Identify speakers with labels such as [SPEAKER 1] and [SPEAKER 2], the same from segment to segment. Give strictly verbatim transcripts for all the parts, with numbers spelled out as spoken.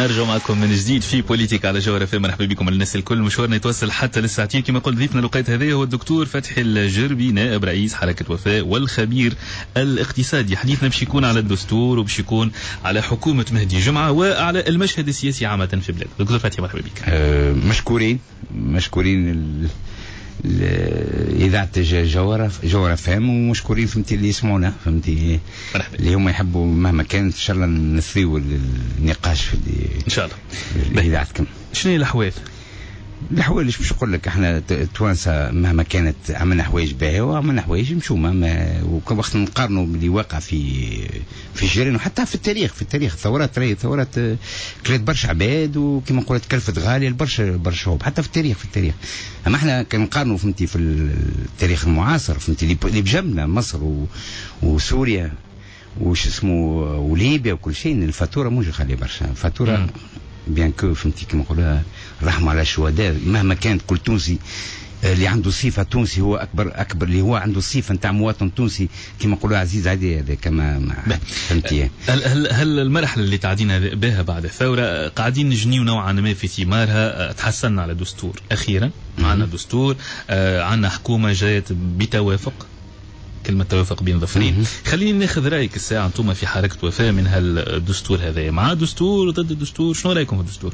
[SPEAKER 1] نرجع معكم من جديد في بوليتيك على جوهر اف ام. مرحبا بكم الناس الكل. مشوارنا يتوصل حتى للساعتين كما قلت. ضيفنا لقيت هذه هو الدكتور فتحي الجربي، نائب رئيس حركة وفاء والخبير الاقتصادي. حديثنا باش يكون على الدستور وباش يكون على حكومة مهدي جمعة وعلى المشهد السياسي عامة في البلاد. دكتور فتحي مرحبا بك.
[SPEAKER 2] أه مشكورين مشكورين ال... إذاعة جوهر جوهر فهم، ومشكورين فهمتي اللي يسمعونا فهمتي اللي هم يحبوا مهما كان. إن شاء الله نثريوا النقاش في
[SPEAKER 1] إن شاء
[SPEAKER 2] الله إذاعتكم.
[SPEAKER 1] شنو هي الأحوال؟
[SPEAKER 2] الحوايج مش نقول لك احنا توانسه مهما كانت عملنا حوايج باهيه وعملنا حوايج مشومه، ما وقت نقارنوا باللي واقع في في الجيران وحتى في التاريخ في التاريخ ثورات راهي ثورات كلات برشا عباد وكما قلت كلفت غاليه برشا برشا شعوب حتى في التاريخ في التاريخ اما احنا كنقارنوا فهمتي في التاريخ المعاصر فهمتي اللي بجنبنا مصر و... وسوريا وش اسمه وليبيا وكل شيء. الفاتوره مش غاليه برشا. الفاتوره بيان كو فهمتي كما نقولها رحمة على الشهداء مهما كانت. كل تونسي اللي عنده صفة تونسي هو أكبر أكبر اللي هو عنده صفة نتاع مواطن تونسي كما نقولوا عزيز عليه هذا كما فهمتي.
[SPEAKER 1] هل هل هل المرحلة اللي تعدينا بها بعد الثورة قاعدين نجنيو نوعا ما في ثمارها؟ تحسنا على دستور أخيرا، معنا دستور، عنا حكومة جاءت بتوافق، كلمة توافق بين ظفرين. خليني ناخذ رأيك الساعة أنتم في حركة وفاء من هالدستور هذا، مع دستور ضد الدستور، شنو رأيكم في الدستور؟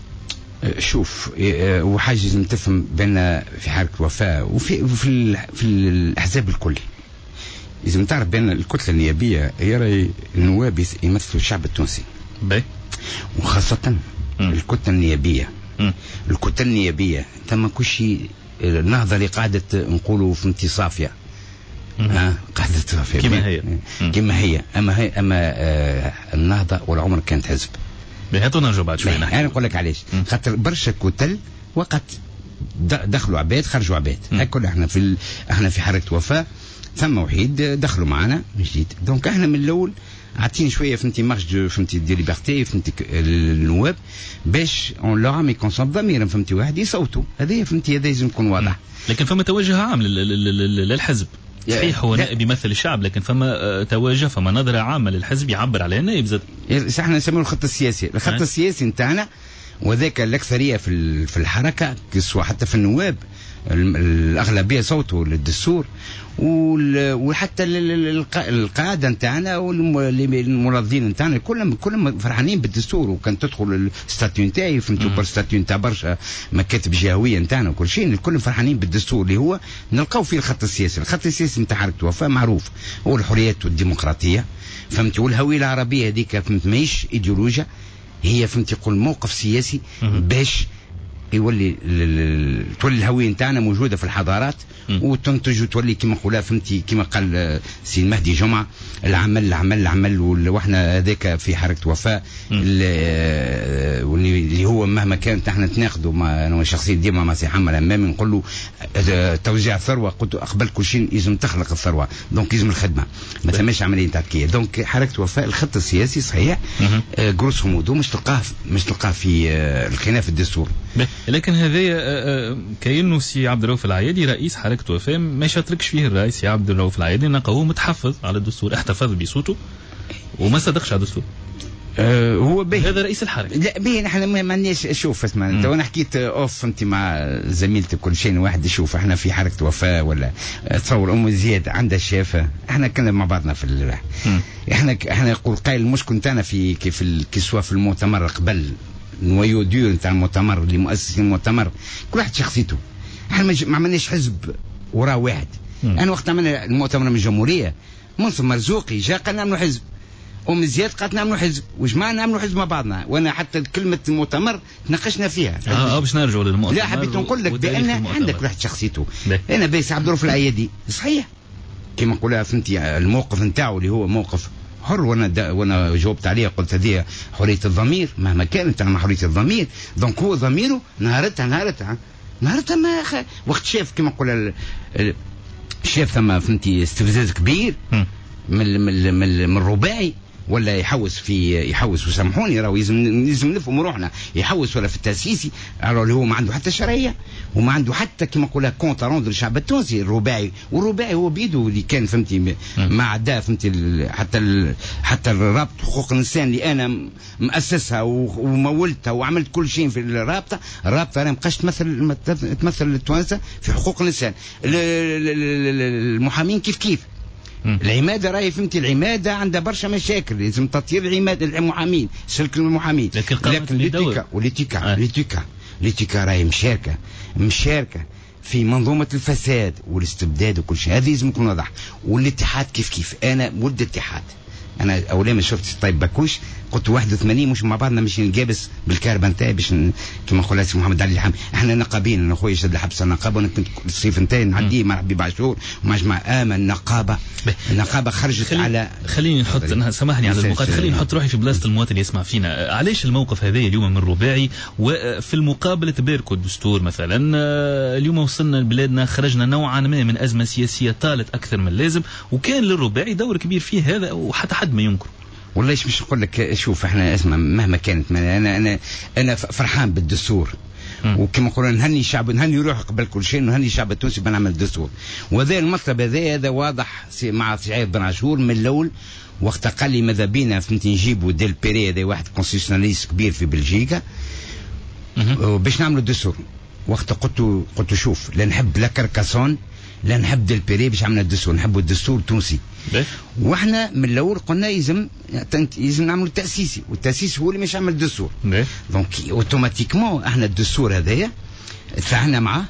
[SPEAKER 2] شوف وحاجة لازم تفهم بين في حركة وفاء وفي في, في الأحزاب الكل. لازم تعرف بين الكتلة النيابية يرى النواب يمثلوا الشعب التونسي
[SPEAKER 1] بي.
[SPEAKER 2] وخاصة م. الكتلة النيابية م. الكتلة النيابية تم كل شيء النهضة لقاعدة نقولوا فهمتي صافية ها قاعدة صافية
[SPEAKER 1] كما هي
[SPEAKER 2] كما هي أما هي أما آه النهضة والعمر كانت حزب.
[SPEAKER 1] هاتوا نرجع بعد شوي.
[SPEAKER 2] انا نقول لك علاش خاطر برشا كتل وقت دخلوا عباد خرجوا عباد. هكذا احنا في ال... احنا في حركه وفاء ثم وحيد دخلوا معنا من جديد. دونك احنا من الاول عاطين شويه فهمتي مارج فهمتي دي ليبرتي فهمتي النواب باش اون لو عامي كونسون ضمير فهمتي واحد يصوتوا. هذه فهمتي هذا لازم يكون واضح.
[SPEAKER 1] لكن فما توجه عام للحزب صحيح هو نائب يمثل الشعب لكن فما توجه فما نظرة عامة للحزب يعبر عليها النائب زاد.
[SPEAKER 2] احنا نسميه الخط السياسي. الخط السياسي نتاعنا وذاك الأكثرية في في الحركة كسوا حتى في النواب الأغلبية صوتوا للدستور وحتى القاعدة نتاعنا والمنظمين نتاعنا كلهم كلهم فرحانين بالدستور. وكان تدخل الستاتيو نتاعي فهمتوا بالستاتيو نتاع برشا مكاتب جهوية نتاعنا وكل شيء الكل فرحانين بالدستور اللي هو نلقاو فيه الخط السياسي. الخط السياسي نتاع حركة وفاء معروف هو الحريات والديمقراطية فهمتي والهوية العربية هذيك فهمت ماهيش ايديولوجيا هي فهمتي يقول موقف سياسي باش يولي تولي الهوية نتاعنا موجودة في الحضارات وتنتج وتولي كما نقولها فهمتي كما قال سي المهدي جمعة العمل العمل العمل. واحنا هذاك في حركة وفاء اللي هو مهما كانت احنا نتناقضوا مع انا شخصيا ديما مع سي حمد امامي نقول له توزيع الثروة قلت قبل كل شيء لازم تخلق الثروة دونك لازم الخدمة ما ثماش عملية تكية. دونك حركة وفاء الخط السياسي صحيح جروس مودو مش تلقاه مش تلقاه في الخلاف الدستور.
[SPEAKER 1] لكن هذا كأنه سي عبد الرؤوف العيادي رئيس حركة وفاء ما شاتركش فيه الرئيس سي عبد الرؤوف العيادي نقاه متحفظ على الدستور احتفظ بصوته وما صدقش على الدستور.
[SPEAKER 2] أه هو بيه
[SPEAKER 1] هذا رئيس الحركة.
[SPEAKER 2] لا بيه نحن ما عندناش شوف اسمع انت وانا حكيت اوف انت مع زميلتك كل شيء واحد يشوف احنا في حركة وفاء ولا تصور ام زياد عندها الشافة احنا كنا مع بعضنا في الراح احنا احنا يقول قايل المشكل نتاعنا في كيف الكسوة في المؤتمر قبل نويو ديور نتاع المؤتمر اللي مؤسس المؤتمر كل واحد شخصيته. احنا ما عملناش حزب وراه واحد. مم. انا وقت عملنا المؤتمر من الجمهوريه منصف مرزوقي جا قال نعملوا حزب ام زياد قالت نعملوا حزب وجماعه نعملوا حزب مع بعضنا وانا حتى كلمه المؤتمر تناقشنا فيها.
[SPEAKER 1] اه باش نرجعوا للمؤتمر.
[SPEAKER 2] لا حبيت نقول لك بان عندك واحد شخصيته. انا بيس عبد الرؤوف العيادي صحيح كما نقولها فهمتي الموقف نتاعو اللي هو موقف حر وانا وانا جاوبت عليه قلت هذه حريه الضمير مهما كانت انا حريه الضمير. دونك هو ضميره نهارتها نهارتها نهارتها ما خ... وقت شاف كما نقول شاف ثم فهمتي استفزاز كبير من من من, من الرباعي ولا يحوس في يحوس وسامحوني راهو لازم لازم نفهم روحنا يحوس ولا في التاسيسي راهو اللي هو ما عنده حتى شرعيه وما عنده حتى كما نقولها كونت روندر الشعب التونسي الرباعي والرباعي هو بيده اللي كان فهمتي ما عداه فهمتي حتى ال حتى الرابط حقوق الانسان اللي انا مؤسسها ومولتها وعملت كل شيء في الرابطه الرابطه انا مابقاش تمثل تمثل التوانسه في حقوق الانسان المحامين كيف كيف العماده راهي فهمتي العماده عندها برشا مشاكل لازم تطهير العماده المحامين سلك المحامين
[SPEAKER 1] لكن,
[SPEAKER 2] لكن ليتيكا وليتيكا ليتيكا ليتيكا راهي مشاركه مشاركه في منظومه الفساد والاستبداد وكل شيء هذه لازم يكون واضح والاتحاد كيف كيف انا ولد اتحاد انا اول ما شفت طيب باكوش قلت واحد وثمانين مش مع بعضنا مش نقابس بالكهرباء نتاعي باش كما قال سي محمد علي الحام احنا نقابين انا خويا شد الحبس النقابه وانا كنت الصيف نتاعي نعديه مع حبيب عاشور ومع جماعه امن نقابه النقابه خرجت
[SPEAKER 1] خلي
[SPEAKER 2] على
[SPEAKER 1] خليني نحط سامحني على المقاطعه خليني نحط روحي في بلاصه المواطن اللي يسمع فينا علاش الموقف هذا اليوم من الرباعي وفي المقابل تباركوا الدستور مثلا اليوم وصلنا لبلادنا خرجنا نوعا ما من ازمه سياسيه طالت اكثر من اللازم وكان للرباعي دور كبير فيه هذا وحتى حد ما ينكر
[SPEAKER 2] والله ايش مش نقول لك شوف احنا اسمع مهما كانت انا انا انا فرحان بالدستور وكما نقولوا نهني الشعب نهني روحي قبل كل شيء نهني الشعب التونسي بنعمل دستور وهذا المطلب هذا هذا واضح مع سعيد بن عاشور من الاول وقت قال لي ماذا بينا فهمتي نجيبوا ديل بيري هذا واحد كونستيتيوناليست كبير في بلجيكا باش نعملوا دستور وقت قلت قلت شوف لا نحب لا كركاسون لا نحب ديل بيري باش عملنا الدستور نحبوا الدستور التونسي واحنا من الاول قلنا يلزم يلزم نعملوا تاسيسي والتاسيس هو اللي مش عمل الدستور دونك اوتوماتيكمون احنا الدستور هذايا دفعنا معاه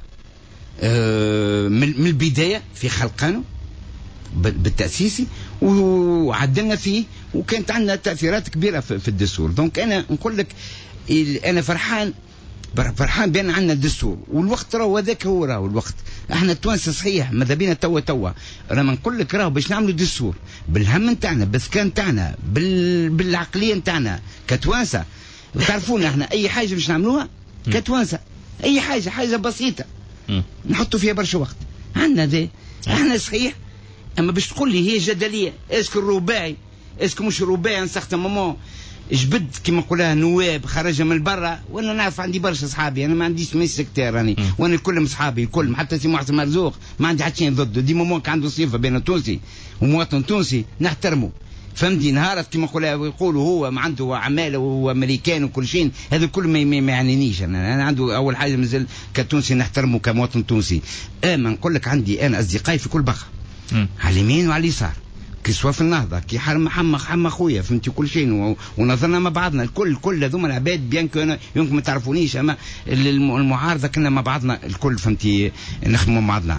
[SPEAKER 2] اه من البدايه في خلقانه بالتاسيسي وعدلنا فيه وكانت عندنا تاثيرات كبيره في الدستور دونك انا نقول لك انا فرحان فرحان بان عندنا الدستور والوقت راهو هذاك هو راهو الوقت احنا التوانسه صحيح ماذا بينا توا توا رانا نقول لك راهو باش نعملوا دستور بالهم نتاعنا بالسكان نتاعنا بال... بالعقليه نتاعنا كتوانسه تعرفونا احنا اي حاجه باش نعملوها كتوانسه اي حاجه حاجه بسيطه نحطوا فيها برشا وقت عندنا ذا احنا صحيح اما باش تقول لي هي جدليه اسكو الرباعي اسكو مش الرباعي ان سارتان مومون جبد كما نقولها نواب خرجها من برا وانا نعرف عندي برشا اصحابي انا ما عنديش مي سكتير راني وانا كلهم اصحابي الكل حتى سي محسن مرزوق ما عندي حتى شيء ضده ديما ممكن عنده صفه بين تونسي ومواطن تونسي نحترمه فهمتي نهارت كما يقولوا هو ما عنده عماله وامريكان وكل شيء هذا كل ما, ما يعنينيش انا انا عنده اول حاجه مازال كتونسي نحترمه كمواطن تونسي اما نقول لك عندي انا اصدقائي في كل بقى على اليمين وعلى اليسار كي سوا في النهضه كي حرم محمد حما خويا فهمتي كل شيء ونظرنا مع بعضنا الكل كل هذوما العباد بيان كو يمكن ما تعرفونيش اما المعارضه كنا مع بعضنا الكل فهمتي نخدموا مع بعضنا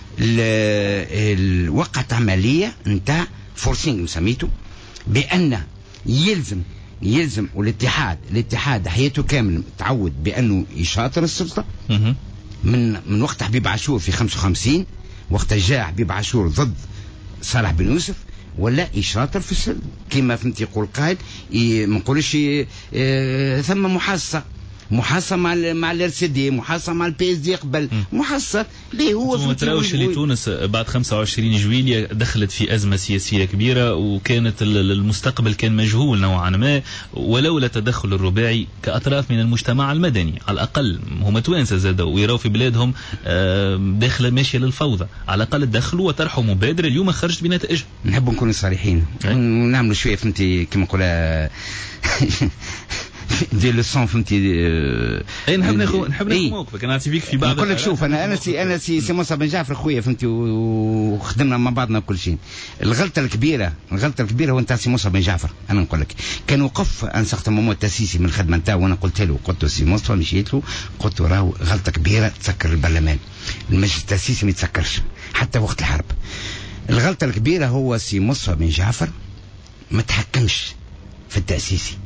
[SPEAKER 2] وقعت عمليه نتاع فورسينغ سميته بان يلزم يلزم والاتحاد الاتحاد حياته كامل تعود بانه يشاطر السلطه من من وقت حبيب عاشور في خمسة وخمسين وقت جاء حبيب عاشور ضد صالح بن يوسف ولا يشاطر في السلم كما فهمت يقول قائد ما نقولش ثم محاصه محاصه مع مع الار سي دي محاصه مع البي اس دي قبل محاصه ليه هو
[SPEAKER 1] ما تراوش اللي تونس بعد خمسة وعشرين جويلية دخلت في ازمه سياسيه كبيره وكانت المستقبل كان مجهول نوعا ما ولولا تدخل الرباعي كاطراف من المجتمع المدني على الاقل هما توانسه زادوا ويراو في بلادهم داخله ماشيه للفوضى على الاقل دخلوا وطرحوا مبادره اليوم خرجت بنتائج
[SPEAKER 2] نحب نكون صريحين ونعملوا شويه فهمتي كما نقولها دي لسون فهمتي
[SPEAKER 1] اي نحب ناخذ نحب ناخذ موقفك انا نعطي فيك في بعض
[SPEAKER 2] نقول لك شوف انا انا سي انا سي سي موسى بن جعفر خويا فهمتي وخدمنا مع بعضنا كل شيء الغلطه الكبيره الغلطه الكبيره هو نتاع سي موسى بن جعفر انا نقول لك كان وقف ان سقط مومو التاسيسي من الخدمه نتاعو وانا قلت له قلت له سي موسى مشيت له قلت له راهو غلطه كبيره تسكر البرلمان المجلس التاسيسي ما يتسكرش حتى وقت الحرب الغلطه الكبيره هو سي موسى بن جعفر ما تحكمش في التاسيسي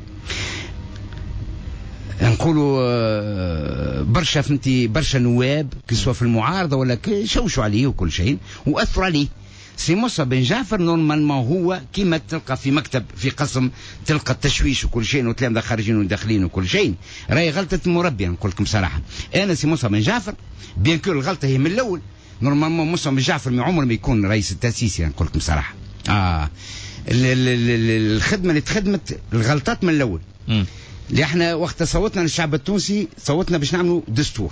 [SPEAKER 2] نقولوا برشا فهمتي برشا نواب كسوا في المعارضه ولا شوشوا عليه وكل شيء واثروا عليه سي موسى بن جعفر نورمالمون هو كيما تلقى في مكتب في قسم تلقى التشويش وكل شيء وتلامذه خارجين وداخلين وكل شيء راهي غلطه المربي نقول لكم صراحه انا سي موسى بن جعفر بيان كو الغلطه هي من الاول نورمالمون موسى بن جعفر من عمره ما يكون رئيس التاسيسي نقول لكم صراحه اه الخدمه اللي تخدمت الغلطات من الاول.
[SPEAKER 1] م.
[SPEAKER 2] اللي احنا وقت صوتنا للشعب التونسي صوتنا باش نعملوا دستور.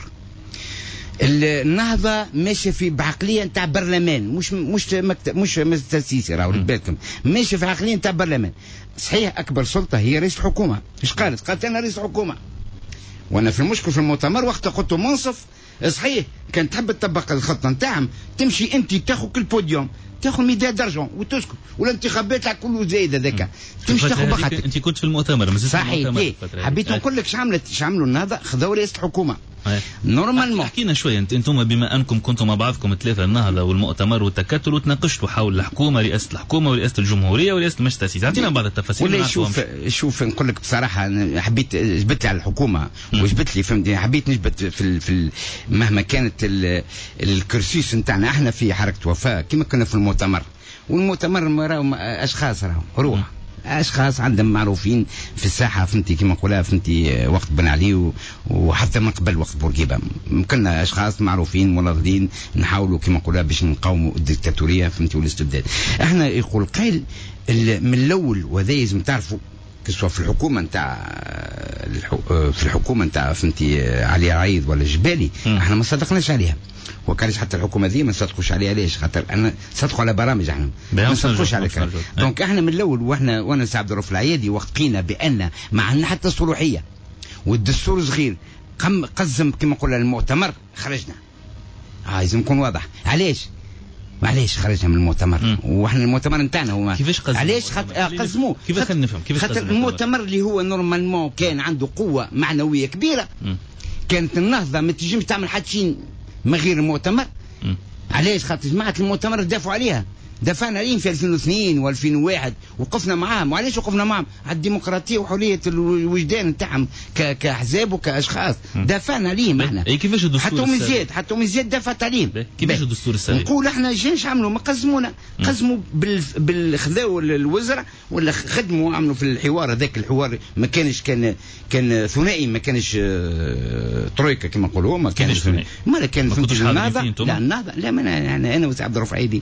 [SPEAKER 2] النهضه ماشيه في بعقليه نتاع برلمان، مش مش مكتب مش تاسيسي، راهو بالكم ماشيه في عقليه نتاع برلمان. صحيح اكبر سلطه هي رئيس الحكومه، ايش قالت؟ قالت انا رئيس الحكومه. وانا في المشكل في المؤتمر وقت قلت منصف صحيح كان تحب تطبق الخطه نتاعهم تمشي انت تاخذ كل بوديوم تاخذ ميدان درجون وتسكت، والانتخابات تاع كله زايد هذاك تمشي تاخذ بخاتك.
[SPEAKER 1] انت كنت في المؤتمر مازلت
[SPEAKER 2] صحيح
[SPEAKER 1] المؤتمر
[SPEAKER 2] حبيت نقول لك شعملت شعملوا النهضه خذوا رئيس الحكومه نورمالمون.
[SPEAKER 1] حكينا شويه انتم بما انكم كنتم مع بعضكم ثلاثه النهضه والمؤتمر والتكتل وتناقشتوا حول الحكومه، رئاسه الحكومه ورئاسه الجمهوريه ورئاسه المجلس التاسيسي، اعطينا بعض التفاصيل.
[SPEAKER 2] ولا شوف شوف نقول لك بصراحه حبيت جبت لي على الحكومه وجبت لي فهمتني حبيت نجبت في ال في ال مهما كانت الكرسيس نتاعنا احنا في حركه وفاء كما كنا في المؤتمر، والمؤتمر راهو اشخاص راهو روح اشخاص عندهم معروفين في الساحه فهمتي كما نقولها فهمتي وقت بن علي وحتى من قبل وقت بورقيبه كنا اشخاص معروفين مناضلين نحاولوا كما نقولها باش نقاوموا الدكتاتوريه فهمتي والاستبداد. احنا يقول قيل من الاول وهذا لازم تعرفوا كسوا في الحكومه نتاع في الحكومه نتاع فهمتي علي عايض ولا جبالي احنا ما صدقناش عليها، وكانش حتى الحكومه ذي ما صدقوش عليها. ليش؟ خاطر انا صدقوا على برامج احنا ما صدقوش على كلام. دونك احنا من الاول واحنا وانا سي عبد الرؤوف العيادي وقت قينا بان ما عندنا حتى صلوحيه والدستور صغير قم قزم كما قلنا المؤتمر خرجنا. اه لازم نكون واضح. علاش؟ معليش خرجنا من المؤتمر واحنا المؤتمر نتاعنا هو
[SPEAKER 1] كيفاش قزموا؟
[SPEAKER 2] علاش خاطر قزموه؟
[SPEAKER 1] كيفاش خلينا نفهم كيفاش
[SPEAKER 2] خاطر المؤتمر اللي هو نورمالمون كان عنده قوه معنويه كبيره م. كانت النهضه ما تجيش تعمل حتى شيء من غير المؤتمر. م. علاش؟ خاطر جماعه المؤتمر دافعوا عليها، دافعنا عليهم في ألفين واثنين وألفين وواحد وقفنا معاهم. وعلاش وقفنا معاهم؟ على الديمقراطيه وحريه الوجدان نتاعهم كاحزاب وكاشخاص دافعنا عليهم احنا.
[SPEAKER 1] اي كيفاش الدستور
[SPEAKER 2] حتى من زياد حتى من زياد دافعت عليهم.
[SPEAKER 1] كيفاش الدستور السابق؟
[SPEAKER 2] نقول احنا جايش عملوا ما قزمونا قزموا بال بالخذاو الوزراء ولا خدموا عملوا في الحوار هذاك. الحوار ما كانش كان كان ثنائي ما كانش اه ترويكا كما نقولوا ما كانش ثنائي ما كان فهمت النهضه لا النهضه لا انا انا انا وسي عبد الرؤوف عيدي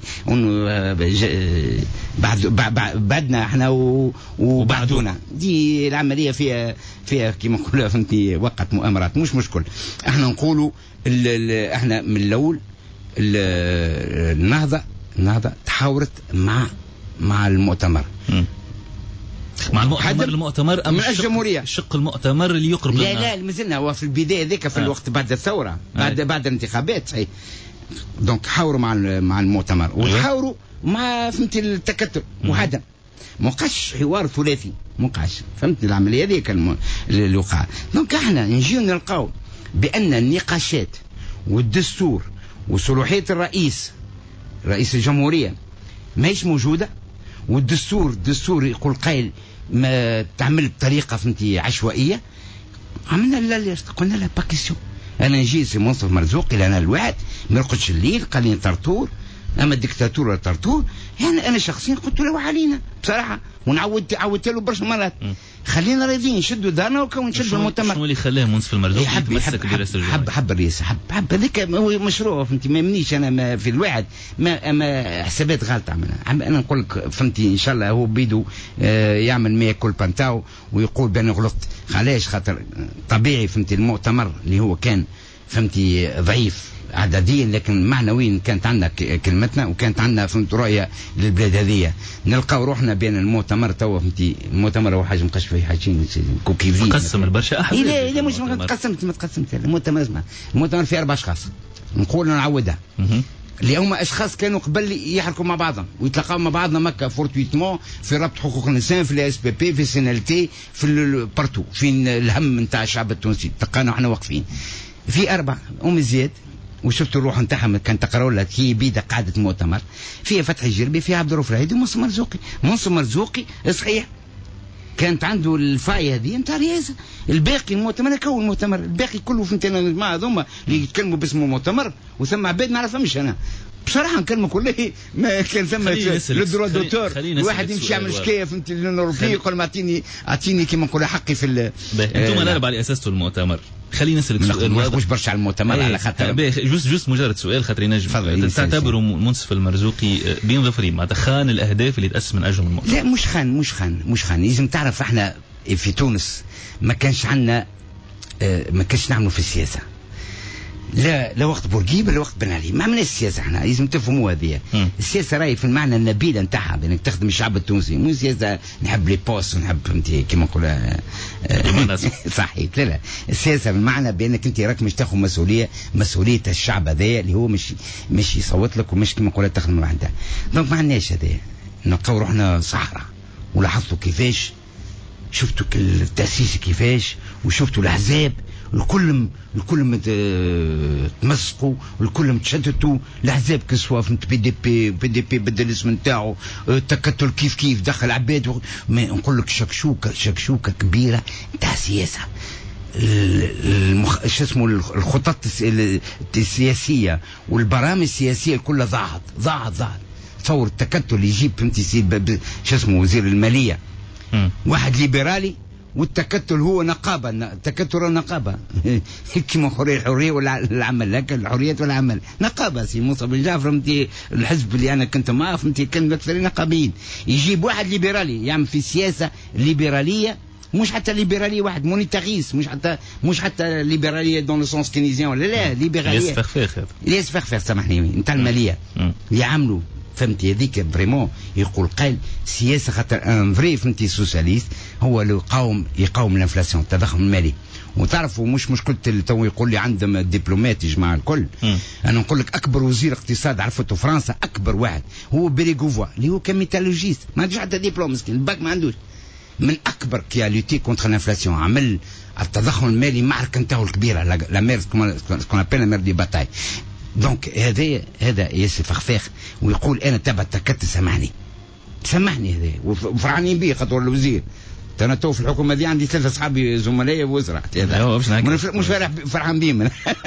[SPEAKER 2] بعد بعدنا احنا وبعدونا دي العمليه فيها فيها كما نقولوا فهمتي وقت مؤامرات مش مشكل. احنا نقولوا احنا من الاول النهضه النهضه تحاورت مع مع المؤتمر م.
[SPEAKER 1] مع المؤتمر المؤتمر
[SPEAKER 2] من الجمهوريه
[SPEAKER 1] الشق المؤتمر اللي يقرب
[SPEAKER 2] لا لا مازلنا هو في البدايه ذيك في آه. الوقت بعد الثوره بعد آه. بعد الانتخابات صحيح. دونك حاوروا مع مع المؤتمر وتحاوروا مع فهمتي التكتل وعدم ما وقعش حوار ثلاثي ما وقعش فهمت العمليه هذيك اللي وقع. دونك احنا نجيو نلقاو بان النقاشات والدستور وصلاحيه الرئيس رئيس الجمهوريه ماهيش موجوده، والدستور الدستور يقول قايل ما تعمل بطريقه فهمتي عشوائيه. عملنا لا قلنا لا باكيسيون. انا نجي سي منصف مرزوقي لنا الواحد ما يرقدش الليل قال لي طرطور اما الدكتاتور طرطور يعني انا شخصيا قلت له علينا بصراحه ونعودت عودت له برشا مرات خلينا راضيين نشدوا دارنا وكون نشدوا المؤتمر.
[SPEAKER 1] شنو اللي خلاه منصف المرزوقي يتمسك برئاسه الجمهوريه؟
[SPEAKER 2] حب حب الرئاسه حب حب هذاك هو مشروع فهمتي ما يمنيش انا ما في الواحد ما ما حسابات غلط عملها. انا نقول لك فهمتي ان شاء الله هو بيدو آه يعمل مية كل بانتاو ويقول بان غلطت. علاش؟ خاطر طبيعي فهمتي المؤتمر اللي هو كان فهمتي ضعيف عدديا لكن معنويا كانت عندنا كلمتنا وكانت عندنا فهمت رؤيه للبلاد هذه. نلقاو روحنا بين المؤتمر توا فهمتي المؤتمر هو حاجه مقاش فيه حاجين كوكيفي
[SPEAKER 1] مقسم البرشا احزاب.
[SPEAKER 2] لا لا مش ما تقسمت ما تقسمت المؤتمر اسمع المؤتمر فيه اربع اشخاص نقول نعودها اللي هما اشخاص كانوا قبل يحركوا مع بعضهم ويتلاقاو مع بعضنا مكا فورتويتمون في ربط حقوق الانسان في الاس بي بي في السينالتي في البارتو فين الهم نتاع الشعب التونسي تلقانا احنا واقفين في اربع ام زياد وشفت الروح نتاعها كان تقراوا لها هي بيده قاعده مؤتمر فيها فتحي الجربي فيها عبد الرؤوف العيدي ومنصف مرزوقي. منصف مرزوقي صحيح كانت عنده الفايه هذه نتاع رئاسه. الباقي المؤتمر كون المؤتمر الباقي كله فهمت انا الجماعه هذوما اللي يتكلموا باسم المؤتمر وثم عباد ما نعرفهمش انا بصراحه نكلمك والله ما كان ثم لو دروا دوتور الواحد يمشي يعمل شكايه فهمت لليون اوروبيه يقول ما اعطيني اعطيني كيما نقولوا حقي في
[SPEAKER 1] انتم الاربعه اللي اسستوا المؤتمر. خلينا نسالك سؤال
[SPEAKER 2] ما نخش برشا على المؤتمر على خاطر
[SPEAKER 1] جوست جوست مجرد سؤال خاطر ينجم تعتبروا منصف المرزوقي بين ظفرين معناتها خان الاهداف اللي تاسس من اجلهم المؤتمر؟
[SPEAKER 2] لا مش خان مش خان مش خان لازم تعرف احنا في تونس ما كانش عندنا ما كانش نعملوا في السياسه لا لا وقت بورقيبه لا وقت بن علي ما عملناش السياسه احنا لازم تفهموا هذه السياسه راهي في المعنى النبيل نتاعها بانك تخدم الشعب التونسي مو سياسه نحب لي بوست ونحب فهمتي كيما نقولها صحيح لا لا السياسه بالمعنى بانك انت راك مش تاخذ مسؤوليه مسؤوليه الشعب هذايا اللي هو مش مش يصوت لك ومش كيما نقولها تخدم وحده دونك ما عندناش هذايا نلقاو روحنا صحراء ولاحظتوا كيفاش شفتوا التاسيس كيفاش وشفتوا الاحزاب الكل الكل تمسقوا الكل متشتتوا الاحزاب كسوا فهمت بي دي بي بي دي بي بدل الاسم نتاعو التكتل كيف كيف دخل عباد ما نقول لك شكشوكه شكشوكه كبيره نتاع سياسه المخ... شو اسمه الخطط السياسيه والبرامج السياسيه كلها ضاعت ضاعت ضاعت تصور التكتل يجيب فهمت يصير ب... شو اسمه وزير الماليه م. واحد ليبرالي والتكتل هو نقابة التكتل نقابة كما حرية الحرية والعمل لكن الحرية والعمل نقابة سي موسى بن جعفر فهمتي الحزب اللي أنا كنت معاه فهمتي كان أكثر نقابيين يجيب واحد ليبرالي يعمل في سياسة ليبرالية مش حتى ليبرالية واحد مونيتاريس مش حتى مش حتى ليبرالية دون لو سونس كينيزيان ولا لا ليبرالية
[SPEAKER 1] يسفخفخ
[SPEAKER 2] يسفخفخ سامحني نتاع المالية يعملوا فهمتي هذيك فريمون يقول قال سياسه خاطر ان فري فهمتي سوسياليست هو اللي يقاوم يقاوم الانفلاسيون التضخم المالي وتعرفوا مش مشكله تو يقول لي عندهم دبلومات يا جماعه الكل م. انا نقول لك اكبر وزير اقتصاد عرفته فرنسا اكبر واحد هو بيريغوفوا اللي هو كميتالوجيست ما عندوش حتى دبلوم مسكين الباك ما عندوش من اكبر كي لوتي كونتر الانفلاسيون عمل التضخم المالي معركه نتاعو الكبيره لا مير كون ابل لا مير دي باتاي دونك هذا هذا ياسر فخفاخ ويقول انا تبع تكت سامحني سامحني هذا وفرحانين بيه خاطر الوزير انا تو في الحكومه دي عندي ثلاثه اصحابي زملاء وزراء مش فرح فرحان بيهم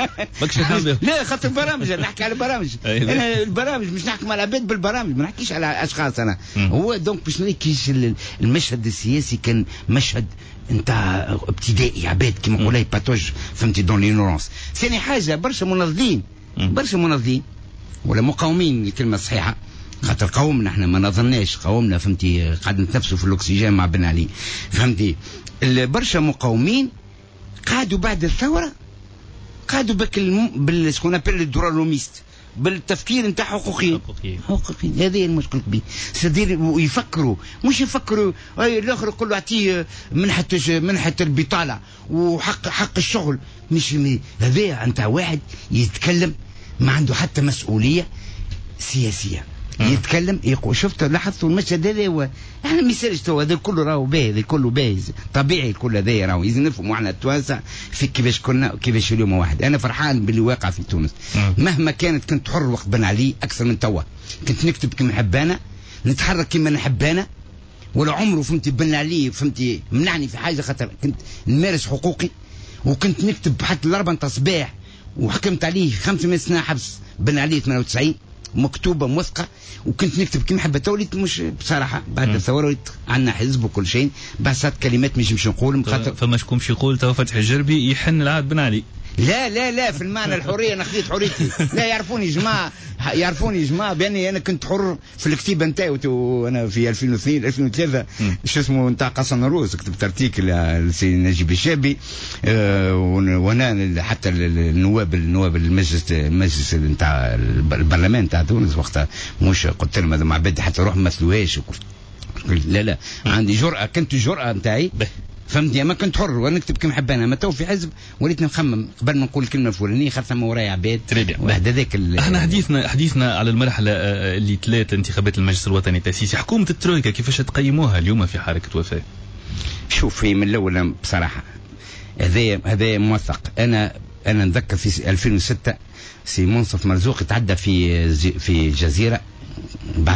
[SPEAKER 2] لا خاطر برامج نحكي على برامج انا البرامج مش نحكي على العباد بالبرامج ما نحكيش على اشخاص انا هو دونك باش نريكيش المشهد السياسي كان مشهد نتاع ابتدائي عباد كيما نقولوا باتوج فهمتي دون لينورونس ثاني حاجه برشا منظمين برشا منظمين ولا مقاومين الكلمه الصحيحه خاطر قومنا احنا ما نظناش قومنا فهمتي قاعد نتنفسوا في الاكسجين مع بن علي فهمتي برشا مقاومين قعدوا بعد الثوره قعدوا بك بال سكون ابل الدورالوميست بالتفكير نتاع حقوقيين حقوقيين هذه المشكل كبير سدير ويفكروا مش يفكروا اي الاخر يقول له اعطيه منحه منحه البطاله وحق حق الشغل مش هذا انت واحد يتكلم ما عنده حتى مسؤوليه سياسيه يتكلم يقول شفت لاحظتوا المشهد هذا هو احنا ما يصيرش تو هذا كله راهو باهي هذا كله باهي طبيعي كل هذا راهو لازم نفهموا احنا التوانسه في كيفاش كنا كيفاش اليوم واحد انا فرحان باللي واقع في تونس مهما كانت كنت حر وقت بن علي اكثر من توا كنت نكتب كما نحب انا نتحرك كما نحب انا ولا عمره فهمتي بن علي فهمتي منعني في حاجه خاطر كنت نمارس حقوقي وكنت نكتب حتى الاربع صباح وحكمت عليه خمسمائة سنه حبس بن علي ثمانية وتسعين مكتوبه موثقه وكنت نكتب كيما حبيت وليت مش بصراحه بعد الثوره وليت عندنا حزب وكل شيء بس كلمات مش مش نقول
[SPEAKER 1] خاطر فما شكون باش يقول تو فتحي الجربي يحن العهد بن علي
[SPEAKER 2] لا لا لا في المعنى الحريه انا خذيت حريتي لا يعرفوني جماعه يعرفوني جماعه باني انا كنت حر في الكتيبه نتاعي وانا في ألفين واثنين ألفين وثلاثة شو اسمه نتاع قصن الروس كتبت ارتيكل لسي نجيب الشابي آه وانا حتى النواب النواب المجلس المجلس نتاع البرلمان نتاع تونس وقتها مش قلت لهم هذا مع بدي حتى روح ما مثلوهاش لا لا عندي جرأه كنت الجرأه نتاعي فهمتني ما كنت حر وانا نكتب كما حبانا ما تو في حزب وليت نخمم قبل ما نقول الكلمه الفلانيه خاطر ما ورايا عباد واحد هذاك
[SPEAKER 1] احنا حديثنا حديثنا على المرحله اللي ثلاثه انتخابات المجلس الوطني التاسيسي حكومه الترويكا كيفاش تقيموها اليوم في حركه وفاء؟
[SPEAKER 2] شوف هي من الاول بصراحه هذا هذا موثق انا انا نذكر في ألفين وستة سي منصف مرزوق تعدى في في الجزيره بعث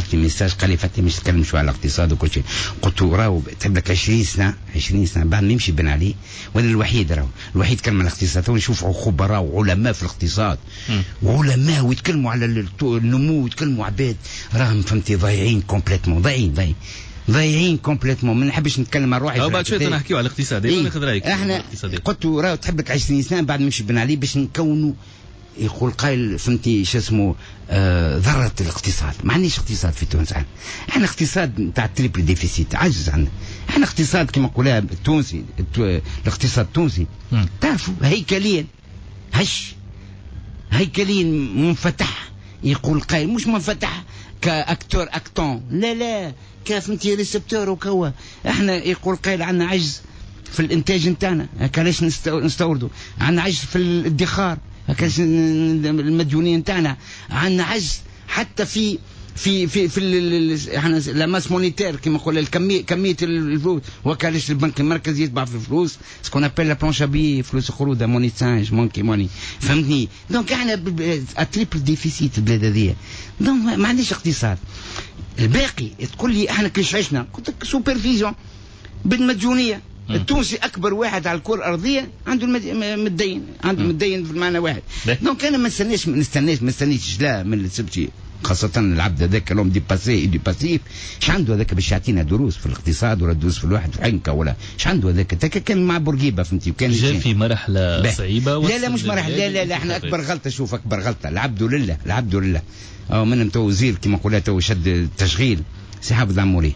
[SPEAKER 2] بعث لي ميساج قال لي فتحي مش تتكلم شويه على الاقتصاد وكل شيء. قلت له راهو تحب لك عشرين سنه عشرين سنه بعد ما يمشي بن علي وانا الوحيد راهو الوحيد كلم على الاقتصاد. ونشوف خبراء وعلماء في الاقتصاد وعلماء ويتكلموا على النمو ويتكلموا عباد راهم فهمتي ضايعين كومبليتمون ضايعين ضايعين ضايعين كومبليتمون. ما نحبش نتكلم عن روحي.
[SPEAKER 1] او بعد شويه نحكيو على الاقتصاد.
[SPEAKER 2] إيه؟
[SPEAKER 1] ناخذ رايك.
[SPEAKER 2] احنا قلت له راهو تحب لك عشرين سنه بعد ما يمشي بن علي باش نكونوا يقول قائل فهمتي شو اسمه آه ذره الاقتصاد. ما عنديش اقتصاد في تونس. احنا احنا اقتصاد نتاع التريبل ديفيسيت عجز عندنا. احنا اقتصاد كما نقولها التونسي الاقتصاد التونسي تعرفوا هيكليا هش هيكليا منفتح. يقول قائل مش منفتح كاكتور اكتون لا لا كفهمتي ريسبتور وكوا. احنا يقول قائل عندنا عجز في الانتاج نتاعنا علاش نستوردوا. عندنا عجز في الادخار هكاش المديونين نتاعنا. عندنا عجز حتى في في في في احنا لا ماس مونيتير كما نقول الكميه كميه الفلوس. وكالاش البنك المركزي يتبع في الفلوس سكون ابل لا بلانش ابي فلوس خروده موني تسانج مونكي موني فهمتني. دونك احنا التريبل ديفيسيت البلاد هذيا. دونك ما عنديش اقتصاد. الباقي تقول لي احنا كيش عشنا قلت لك سوبرفيزيون بالمديونيه. التونسي اكبر واحد على الكره الارضيه عنده المدين عنده مدين في المعنى واحد. دونك انا ما نستناش ما نستناش ما نستنيش لا من السبتي خاصة العبد هذاك لهم دي باسي دي باسيف. ايش عنده هذاك باش يعطينا دروس في الاقتصاد ولا دروس في الواحد في عنكه ولا ايش عنده هذاك. كان مع بورقيبه فهمتي وكان
[SPEAKER 1] جاء في مرحله صعيبه.
[SPEAKER 2] لا لا مش مرحله لا لا, لا احنا اكبر غلطه. شوف اكبر غلطه العبد لله العبد لله. او من تو وزير كما قلنا تو شد التشغيل سي حافظ العموري.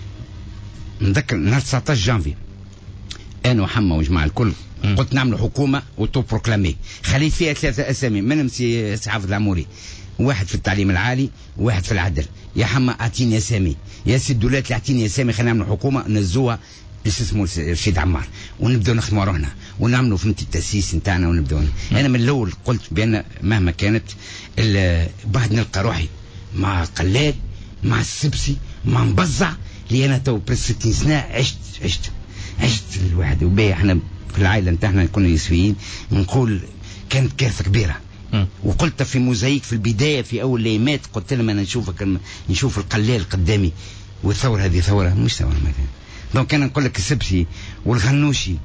[SPEAKER 2] نذكر نهار تسعطاش جانفي انا وحما وجماعه الكل قلت نعملوا حكومه وتو بروكلامي خليت فيها ثلاثه اسامي منهم سي حافظ العموري. واحد في التعليم العالي وواحد في العدل. يا حما اعطيني اسامي يا سي الدولات اللي اعطيني اسامي خلينا نعملوا حكومه نزوها اسمه رشيد عمار ونبداو نخدموا روحنا ونعملوا فهمت التاسيس نتاعنا ونبداو. انا من الاول قلت بان مهما كانت بعد نلقى روحي مع قلاد مع السبسي مع مبزع اللي انا تو بريس ستين سنه عشت عشت عشت الواحد وباهي. احنا في العائله نتاعنا كنا يسويين نقول كانت كارثه كبيره. وقلت في موزايك في البدايه في اول ليمات قلت لهم انا نشوفك نشوف القلال قدامي والثوره هذه ثوره مش ثوره مثلا. دونك انا نقول لك السبسي والغنوشي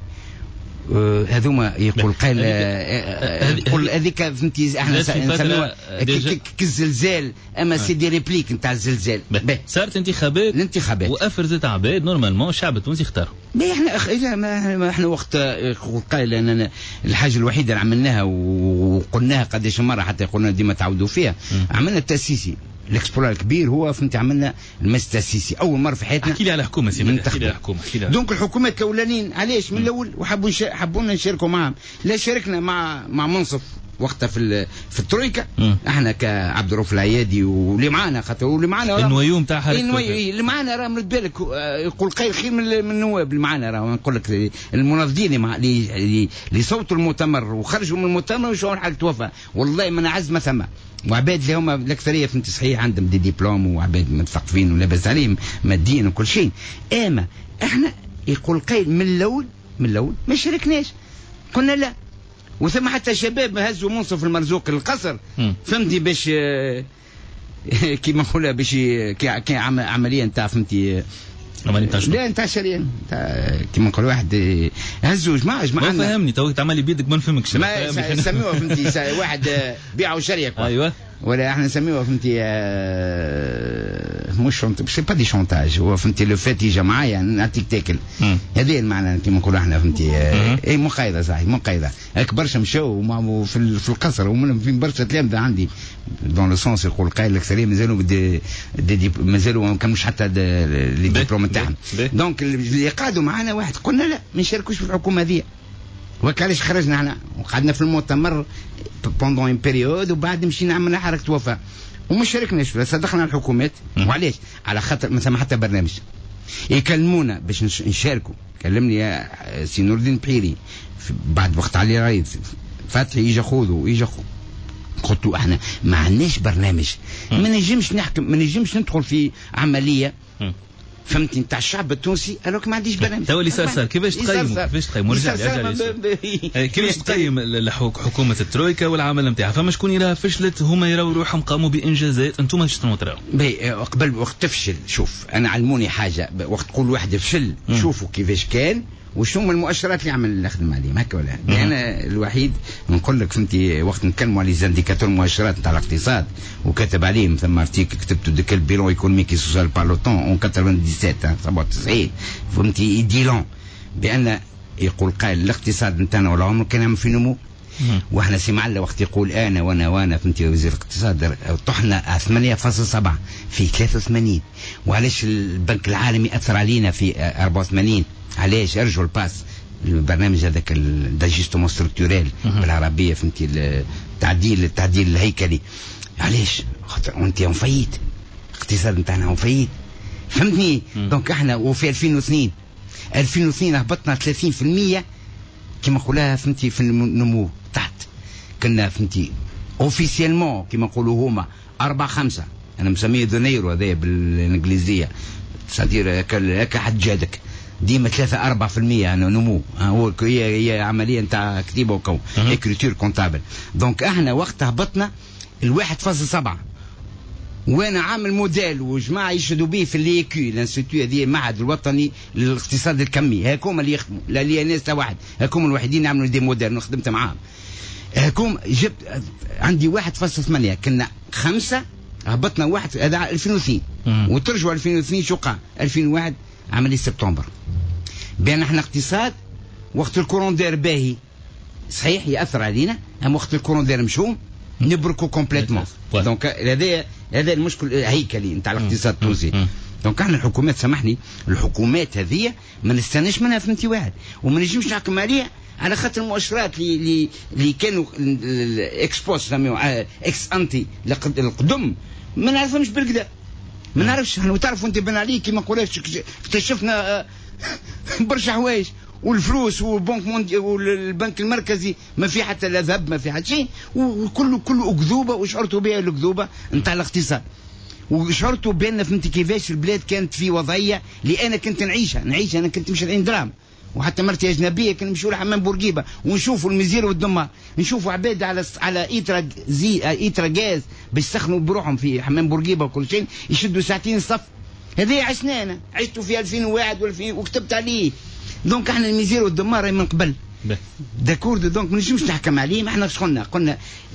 [SPEAKER 2] هذوما يقول قال يقول هذيك فهمتي احنا نسميوها كالزلزال اما سي دي ريبليك نتاع الزلزال.
[SPEAKER 1] صارت انتخابات الانتخابات وافرزت عباد نورمالمون الشعب التونسي اختار.
[SPEAKER 2] احنا اذا ما احنا وقت قال انا الحاجه الوحيده اللي عملناها وقلناها قداش مره حتى قلنا ديما تعودوا فيها عملنا التاسيسي الاكسبلور الكبير هو فهمت عملنا المجلس التاسيسي اول مره في حياتنا.
[SPEAKER 1] احكي لي على الحكومه سي احكي لي على الحكومه.
[SPEAKER 2] دونك الحكومات الاولانيين علاش من الاول وحبوا حبونا نشاركوا معهم. لا شاركنا مع مع منصف وقتها في في الترويكا. احنا كعبد الرؤوف العيادي واللي معانا خاطر واللي معانا
[SPEAKER 1] النويوم تاع حركه
[SPEAKER 2] النويوم اللي معانا راه مرد بالك يقول خير خير من النواب اللي معانا راه نقول لك المنظمين اللي اللي صوتوا المؤتمر وخرجوا من المؤتمر وشو حاجه توفى والله من عز ما ثم. وعباد اللي هما الاكثريه فهمت صحيح عندهم دي دبلوم وعباد متثقفين ولاباس عليهم ماديا وكل شيء. اما احنا يقول قيل من الاول من الاول ما شاركناش قلنا لا. وثم حتى شباب هزوا منصف المرزوق القصر فهمتي باش كيما نقولها باش كي عمليه نتاع فهمتي
[SPEAKER 1] عمليه نتاع شنو؟
[SPEAKER 2] لا نتاع شريان كيما نقول واحد هزوا جماعه جماعه.
[SPEAKER 1] ما فهمني تو تعمل بيدك ما نفهمكش.
[SPEAKER 2] ما يسميوها فهمتي واحد بيع وشريه.
[SPEAKER 1] ايوه
[SPEAKER 2] ولا احنا نسميوها فهمتي مش شونت سي با دي شونتاج هو فهمتي لو فات يجي معايا نعطيك تاكل. هذه المعنى كيما نقولوا احنا فهمتي اي مقايضه صحيح مقايضه. برشا مشاو في في القصر ومنهم في برشا تلامذه عندي دون لو سونس يقول قايل الاكثريه مازالوا بدي مازالوا ما كانوش حتى لي ديبلوم تاعهم. دونك اللي قعدوا معنا واحد قلنا لا ما نشاركوش في الحكومه هذه. وكالاش خرجنا احنا وقعدنا في المؤتمر بوندون ان بيريود وبعد مشينا عملنا حركه وفاء وما شاركناش بس دخلنا الحكومات. وعلاش؟ على خاطر ما ثم حتى برنامج يكلمونا باش نشاركوا. كلمني يا سي نور الدين بحيري بعد وقت علي رايد فتحي يجي خذوا يجي خذوا. قلت له احنا ما عندناش برنامج ما نجمش نحكم ما نجمش ندخل في عمليه فهمتني نتاع الشعب التونسي الوك ما عنديش برنامج.
[SPEAKER 1] تو اللي صار صار كيفاش تقيم كيفاش تقيم رجع كيفاش تقيم حكومه الترويكا والعمل نتاعها؟ فما شكون يراها فشلت هما يراو روحهم قاموا بانجازات انتم شنو تراو؟
[SPEAKER 2] قبل وقت تفشل شوف انا علموني حاجه وقت تقول واحد فشل شوفوا كيفاش كان وشنو من المؤشرات اللي عمل نخدم عليهم هكا ولا انا الوحيد نقول لك فهمتي وقت نتكلموا على زانديكاتور المؤشرات نتاع الاقتصاد وكتب عليهم ثم ارتيكل كتبته ديك البيلون ايكونوميكي سوسيال بار لو طون اون سبعة وسبعين فهمتي يديلون بان يقول قال الاقتصاد نتاعنا ولا عمره كان في نمو واحنا سمعنا وقت يقول انا وانا وانا فهمتي وزير الاقتصاد طحنا ثمانية فاصلة سبعة في ثلاثة وثمانين وعلاش البنك العالمي اثر علينا في أربعة وثمانين علاش ارجعوا الباس البرنامج هذاك الداجيستومون ستركتوريل بالعربيه فهمتي التعديل التعديل الهيكلي علاش خاطر وانت مفيد الاقتصاد نتاعنا مفيد فهمتني دونك احنا وفي ألفين واثنين ألفين واثنين هبطنا ثلاثين بالمئة كما نقولها فهمتي في النمو تحت كنا فهمتي اوفيسيالمون كما نقولوا هما أربعة خمسة انا مسميه دونيرو هذا بالانجليزيه صدير هكا حد جادك ديما ثلاثة أربعة في المية أنا نمو هو هي هي عملية نتاع كتيبة وكون إكريتور كونتابل دونك احنا وقت هبطنا الواحد فاصل سبعة وانا عامل موديل وجماعة يشهدوا به في اللي كيو الانستيتيو هذه المعهد الوطني للاقتصاد الكمي هاكم اللي يخدموا لا لي ناس واحد هاكم الوحيدين يعملوا دي موديل خدمت معاهم هاكم جبت عندي واحد فاصل ثمانية كنا خمسة هبطنا واحد هذا ألفين واثنين وترجعوا ألفين واثنين شو قع ألفين وواحد عملية سبتمبر بان احنا اقتصاد وقت الكورون دير باهي صحيح ياثر علينا اما وقت الكورون دير مشوم نبركو كومبليتمون دونك هذا هذا المشكل هيكلي نتاع الاقتصاد التونسي دونك احنا الحكومات سامحني الحكومات هذه ما نستناش منها فهمتي واحد وما نجمش نحكم عليها على خاطر المؤشرات اللي اللي كانوا اكسبوس سميوها اكس انتي القدم ما نعرفهمش بالكدا ما نعرفش احنا تعرفوا انت بن عليك كيما نقولوش اكتشفنا برشا حوايج والفلوس والبنك موندي والبنك المركزي ما في حتى لا ذهب ما في حتى شيء وكله كله اكذوبه وشعرتوا بها الاكذوبه نتاع الاقتصاد وشعرتوا بان فهمتي كيفاش البلاد كانت في وضعيه اللي انا كنت نعيشها نعيشها انا كنت مش العين درام وحتى مرتي اجنبيه كنا نمشيو لحمام بورقيبه ونشوفوا المزير والدمار نشوفوا عباد على على ايترا زي ايترا غاز باش يسخنوا بروحهم في حمام بورقيبه وكل شيء يشدوا ساعتين الصف هذه عشنا انا عشتوا في ألفين وواحد وكتبت عليه دونك احنا المزير والدمار من قبل داكور دونك ما نجمش نحكم عليه ما احنا اش قلنا قلنا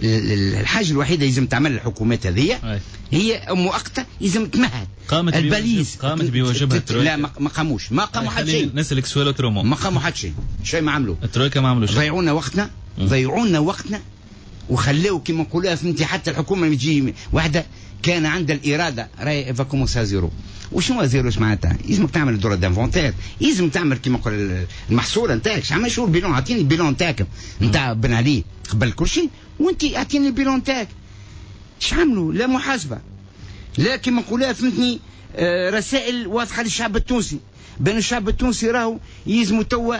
[SPEAKER 2] الحاجه الوحيده لازم تعمل الحكومات هذه هي مؤقته لازم تمهد
[SPEAKER 1] قامت
[SPEAKER 2] الباليز
[SPEAKER 1] قامت بواجبها الترويكا
[SPEAKER 2] لا ما قاموش ما قاموا حتى شيء
[SPEAKER 1] نسالك سؤال ترومو
[SPEAKER 2] ما قاموا حتى شيء شيء ما عملوا
[SPEAKER 1] الترويكا ما عملوا شيء
[SPEAKER 2] ضيعونا وقتنا ضيعونا وقتنا وخلاو كما نقولوها فهمتي حتى الحكومه تجي واحده كان عندها الاراده راهي فاكوموسا زيرو وشنو زيرو اش معناتها لازمك تعمل الدور دانفونتير لازم تعمل كما نقول المحصوله نتاعك عمل شو البيلون اعطيني البيلون نتاعك نتاع بن علي قبل كل شيء وانت اعطيني البيلون نتاعك اش عملوا لا محاسبه لا كما نقولها فهمتني آه رسائل واضحه للشعب التونسي بين الشعب التونسي راهو يلزموا توا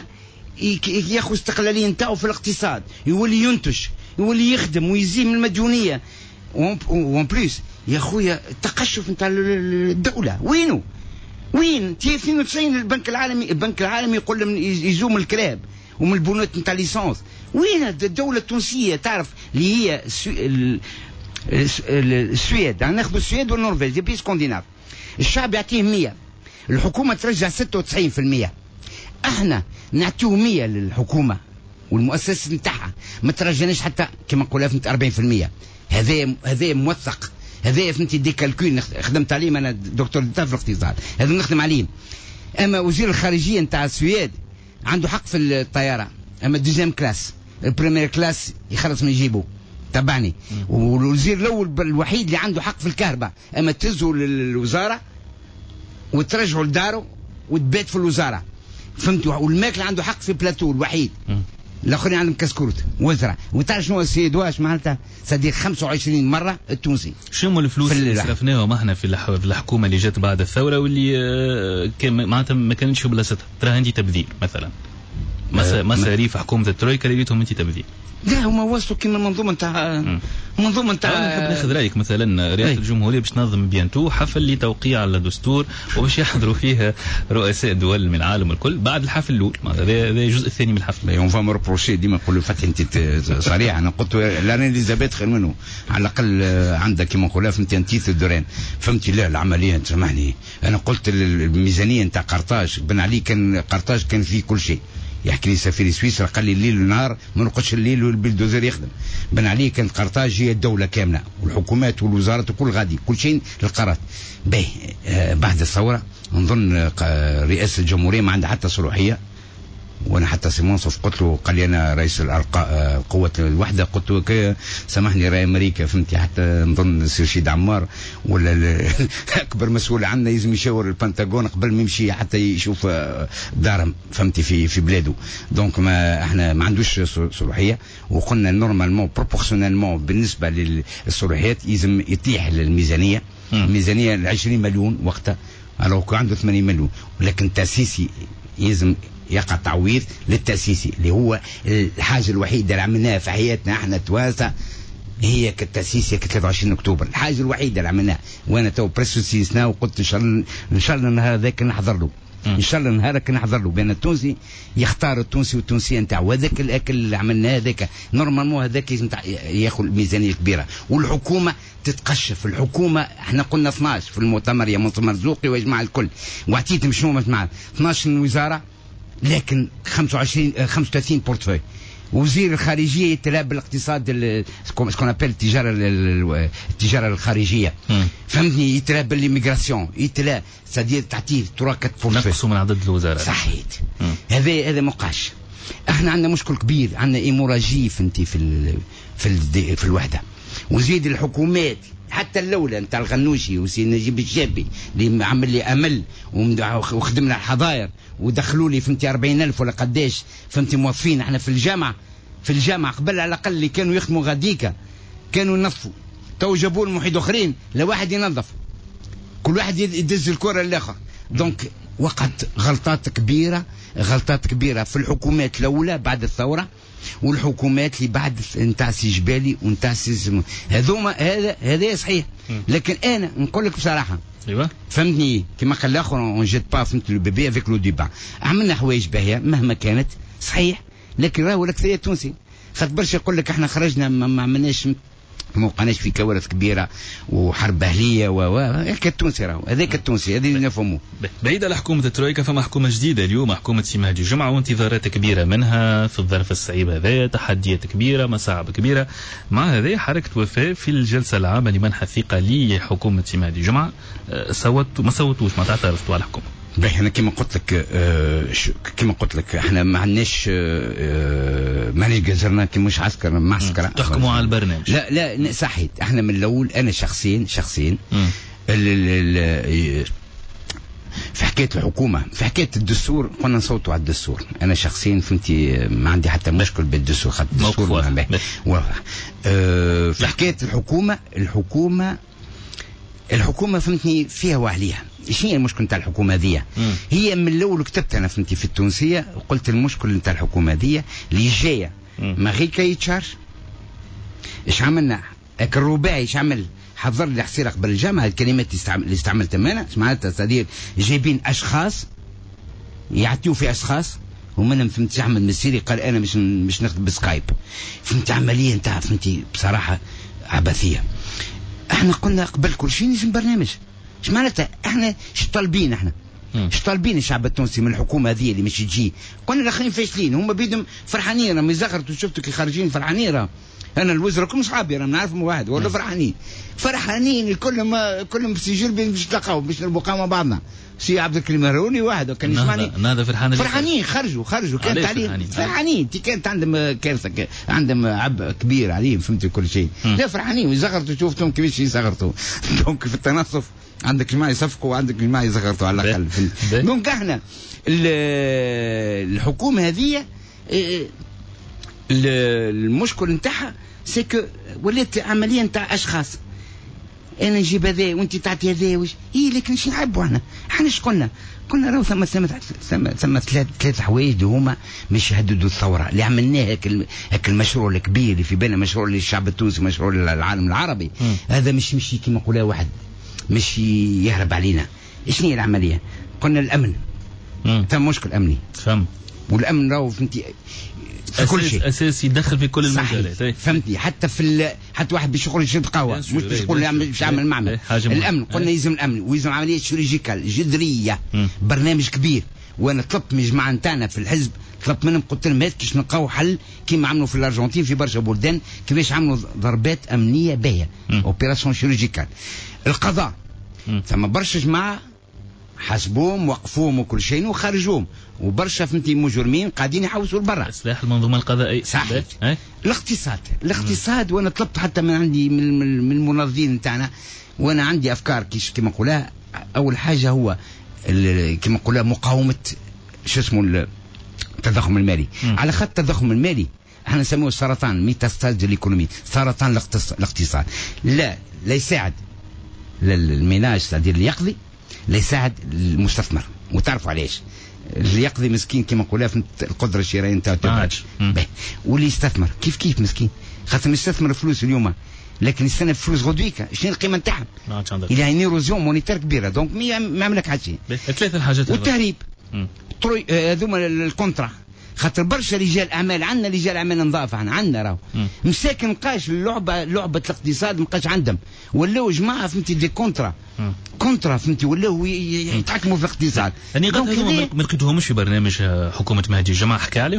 [SPEAKER 2] ياخذ استقلاليه نتاعو في الاقتصاد يولي ينتج يولي يخدم ويزيد من المديونيه وان بليس يا خويا التقشف نتاع الدوله وينه وين تي اثنين وتسعين البنك العالمي البنك العالمي يقول لهم يزوم الكلاب ومن البنوك نتاع ليسونس وين الدوله التونسيه تعرف اللي هي السويد ناخذ السويد والنرويج بي سكندناف الشعب يعطيه مية الحكومه ترجع ستة وتسعين بالمية احنا نعطيه مية للحكومه والمؤسسات نتاعها ما ترجعناش حتى كما نقولها فهمت أربعين بالمية هذا هذا موثق هذا فهمتي دي كالكول خدمت عليه انا دكتور ديتا في الاقتصاد هذا نخدم عليه اما وزير الخارجيه نتاع السويد عنده حق في الطياره اما الدوزيام كلاس البريمير كلاس يخلص من يجيبه تبعني والوزير الاول الوحيد اللي عنده حق في الكهرباء اما تهزوا للوزاره وترجعوا لداره وتبات في الوزاره فهمتوا والماكله عنده حق في بلاتو الوحيد الاخرين عندهم كسكروت وزرع وتعرف شنو السيد واش معناتها صديق خمسة وعشرين مره التونسي
[SPEAKER 1] شنو الفلوس اللي صرفناهم احنا في الحكومه اللي جات بعد الثوره واللي كان معناتها ما كانتش بلاصتها ترى انت تبذير مثلا مصاريف حكومه الترويكا اللي لقيتهم انت تبذير
[SPEAKER 2] لا هما وصلوا كيما المنظومه نتاع منظومه نتاع.
[SPEAKER 1] نحب ناخذ رايك مثلا رئاسه الجمهوريه باش تنظم بيانتو حفل لتوقيع على الدستور وباش يحضروا فيها رؤساء دول من العالم الكل بعد الحفل الاول. هذا هذا الجزء الثاني من الحفل.
[SPEAKER 2] اون فام روبروشي ديما نقولوا فتح انت صريح. انا قلت لارين اليزابيث خير منه على الاقل عندك كيما نقولها فهمتي انت الدوران فهمتي. لا العمليه سامحني انا قلت الميزانيه نتاع قرطاج بن علي كان قرطاج كان فيه كل شيء. يحكي لي سفير سويسرا قال لي الليل والنهار ما نرقدش الليل والبلدوزر يخدم. بن علي كانت قرطاج هي الدوله كامله والحكومات والوزارات وكل غادي كل شيء للقرارات. باهي آه بعد الثوره نظن رئاسه الجمهوريه ما عندها حتى صلاحيه. وانا حتى سي منصف قلت له قال لي انا رئيس قوه الوحده قلت له سامحني راي امريكا فهمتي حتى نظن سي رشيد عمار ولا اكبر مسؤول عنا لازم يشاور البنتاغون قبل ما يمشي حتى يشوف دارهم فهمتي في في بلاده. دونك ما احنا ما عندوش صلاحيه. وقلنا نورمالمون بروبورسيونيلمون بالنسبه للصلاحيات لازم يطيح للميزانيه. الميزانيه ال عشرين مليون وقتها لو كان عنده ثمانين مليون. ولكن تاسيسي لازم يقع تعويض للتأسيسي اللي هو الحاجة الوحيدة اللي عملناها في حياتنا احنا تواسع هي كالتأسيس هي ثلاثة وعشرين أكتوبر. الحاجة الوحيدة اللي عملناها وانا تو بريسو سيسنا وقلت ان شاء الله ان شاء الله النهار ذاك نحضر له ان شاء الله نهارك نحضر له بين التونسي يختار التونسي والتونسيه نتاعو. هذاك الاكل اللي عملناه هذاك نورمالمون هذاك ياخذ ميزانيه كبيره. والحكومه تتقشف. الحكومه احنا قلنا اثناش في المؤتمر يا منصور مرزوقي ويجمع الكل واعطيتهم شنو مجمع اثناش وزاره لكن خمسة وعشرين خمسة وثلاثين بورتفوي. وزير الخارجيه يتلا بالاقتصاد سكون ابل التجاره التجاره الخارجيه فهمتني يتلا بالميغراسيون يتلا سادير تعطيه تراكت بورتفوي
[SPEAKER 1] نقصوا من عدد الوزارات
[SPEAKER 2] صحيح. هذا هذا مقاش. احنا عندنا مشكل كبير عندنا ايموراجي فهمتي في ال في ال في الوحده. وزيد الحكومات حتى الاولى نتاع الغنوشي وسي نجيب الشابي اللي عمل لي امل وخدمنا الحظاير ودخلوا لي فهمتي أربعين ألف ولا قداش فهمتي موظفين. احنا في الجامعه في الجامعه قبل على الاقل اللي كانوا يخدموا غاديكا كانوا ينظفوا. تو جابوا المحيط اخرين لا واحد ينظف كل واحد يدز الكره للاخر. دونك وقعت غلطات كبيره غلطات كبيره في الحكومات الاولى بعد الثوره والحكومات اللي بعد نتاع سي جبالي ونتاع سي هذوما هذا هذا صحيح. لكن انا نقول لك بصراحه
[SPEAKER 1] ايوه
[SPEAKER 2] فهمتني كما قال الاخر اون جيت با فهمت لو بيبي افيك لو ديبا. عملنا حوايج باهيه مهما كانت صحيح. لكن راهو الاكثريه التونسي خاطر برشا يقول لك احنا خرجنا ما عملناش ما وقعناش في كوارث كبيره وحرب اهليه و هيك التونسي راهو هذاك التونسي هذه نفهموه.
[SPEAKER 1] بعيد على حكومه الترويكا فما حكومه جديده اليوم حكومه سي مهدي جمعه وانتظارات كبيره منها في الظرف الصعيب هذا تحديات كبيره مصاعب كبيره. مع هذا حركه وفاء في الجلسه العامه لمنح الثقه لحكومه سي مهدي جمعه صوتوا ما صوتوش ما تعترضوا على الحكومه.
[SPEAKER 2] باهي انا كما قلت لك آه كما قلت لك احنا ما عندناش آه مانيش جزرنا كي مش عسكر معسكر
[SPEAKER 1] تحكموا على البرنامج.
[SPEAKER 2] لا لا صحيت. احنا من الاول انا شخصيا شخصيا في حكايه الحكومه في حكايه الدستور قلنا نصوتوا على الدستور. انا شخصيا فهمتي ما عندي حتى مشكل بالدستور خاطر الدستور واضح. آه في حكايه الحكومه الحكومه الحكومه فهمتني فيها وعليها. شنو هي المشكل نتاع الحكومه هذه؟ هي من الاول كتبت انا فهمتي في التونسيه وقلت المشكل نتاع الحكومه هذه اللي جايه ما غير كيتشارج. ايش عملنا؟ هاك الرباعي ايش عمل؟ حضر لي حصيره قبل الجامعه الكلمات اللي استعملتها انا معناتها صدير جايبين اشخاص يعطيوا في اشخاص ومنهم فهمتي احمد مسيري قال انا مش مش نخدم بسكايب. فهمتي عمليه نتاع فهمتي بصراحه عبثيه. احنا قلنا قبل كل شيء لازم برنامج. ايش معناتها احنا ايش طالبين احنا ايش طالبين الشعب التونسي من الحكومه هذه اللي مش تجي. قلنا الاخرين فاشلين هم بيدهم فرحانين راهم يزغرتوا شفتوا كي خارجين فرحانين راهم. انا الوزراء كلهم صحابي راهم نعرفهم واحد ولا فرحانين فرحانين الكل ما كلهم بسجل باش نتلاقاو باش نلقاو مع بعضنا. سي عبد الكريم هاروني واحد وكان يسمعني
[SPEAKER 1] نهضه فرحان
[SPEAKER 2] فرحانين خرجوا خرجوا كانت عليهم فرحانين كانت عندهم كارثه عندهم عبء كبير عليهم فهمتوا كل شيء. لا فرحانين ويزغرتوا شفتهم كيفاش يزغرتوا. دونك في التنصف عندك جماعه يصفقوا وعندك جماعه يزغرتوا على الاقل. دونك احنا الحكومه هذه المشكل نتاعها سيكو ولات عمليه نتاع اشخاص. انا نجيب هذا وانت تعطي هذا وش اي لكن ايش نحبوا احنا احنا ايش قلنا قلنا راهو ثم ثم ثم ثم ثلاث ثلاث حوايج اللي هما باش يهددوا الثوره اللي عملناه هاك هاك المشروع الكبير اللي في بالنا مشروع للشعب التونسي مشروع للعالم العربي. م. هذا مش مش كما نقولها واحد مش يهرب علينا. شنو هي العمليه؟ قلنا الامن. ثم مشكل امني.
[SPEAKER 1] فهم.
[SPEAKER 2] والامن راهو فهمتي
[SPEAKER 1] في كل شيء اساسي يدخل في كل المجالات.
[SPEAKER 2] فهمتني حتى في حتى واحد باش يخرج يشرب قهوه مش باش يقول يعمل باش يعمل معمل. الامن قلنا يلزم الامن ويلزم عمليه شيرورجيكال جذريه. م. برنامج كبير. وانا طلبت من الجماعه نتاعنا في الحزب طلبت منهم قلت لهم هات كيش نلقاو حل كيما عملوا في الارجنتين في برشا بلدان كيفاش عملوا ضربات امنيه باهيه اوبيراسيون شيرورجيكال. القضاء م. ثم برشا جماعه حاسبوهم وقفوهم وكل شيء وخرجوهم وبرشا فهمتي مجرمين قاعدين يحوسوا لبرا.
[SPEAKER 1] اصلاح المنظومه القضائيه.
[SPEAKER 2] صحيح. الاقتصاد الاقتصاد وانا طلبت حتى من عندي من من المنظمين نتاعنا وانا عندي افكار كيش كما نقولها. اول حاجه هو كما نقولها مقاومه شو اسمه التضخم المالي. م. على خط التضخم المالي احنا نسموه سرطان ميتاستاز ديال الايكونومي سرطان الاقتصاد. لا لا يساعد للميناج تاع اللي يقضي لا يساعد المستثمر وتعرفوا علاش. اللي يقضي مسكين كما نقولها في القدره الشرائيه نتاعو واللي يستثمر كيف كيف مسكين خاطر يستثمر فلوس اليوم لكن يستنى فلوس غدويك شنو القيمه نتاعهم؟ الى ان ايروزيون مونيتير كبيره دونك ما يعمل لك حاجه.
[SPEAKER 1] ثلاث الحاجات
[SPEAKER 2] والتهريب هذوما الكونترا خاطر برشا رجال اعمال عندنا رجال اعمال نظاف احنا عندنا راهو مساكن مابقاش اللعبه لعبه الاقتصاد مابقاش عندهم ولاو جماعه فهمتي دي كونترا كونترا فهمتي ولاو يتحكموا في الاقتصاد.
[SPEAKER 1] يعني ما لقيتوهمش في برنامج حكومه مهدي الجماعه حكى عليه؟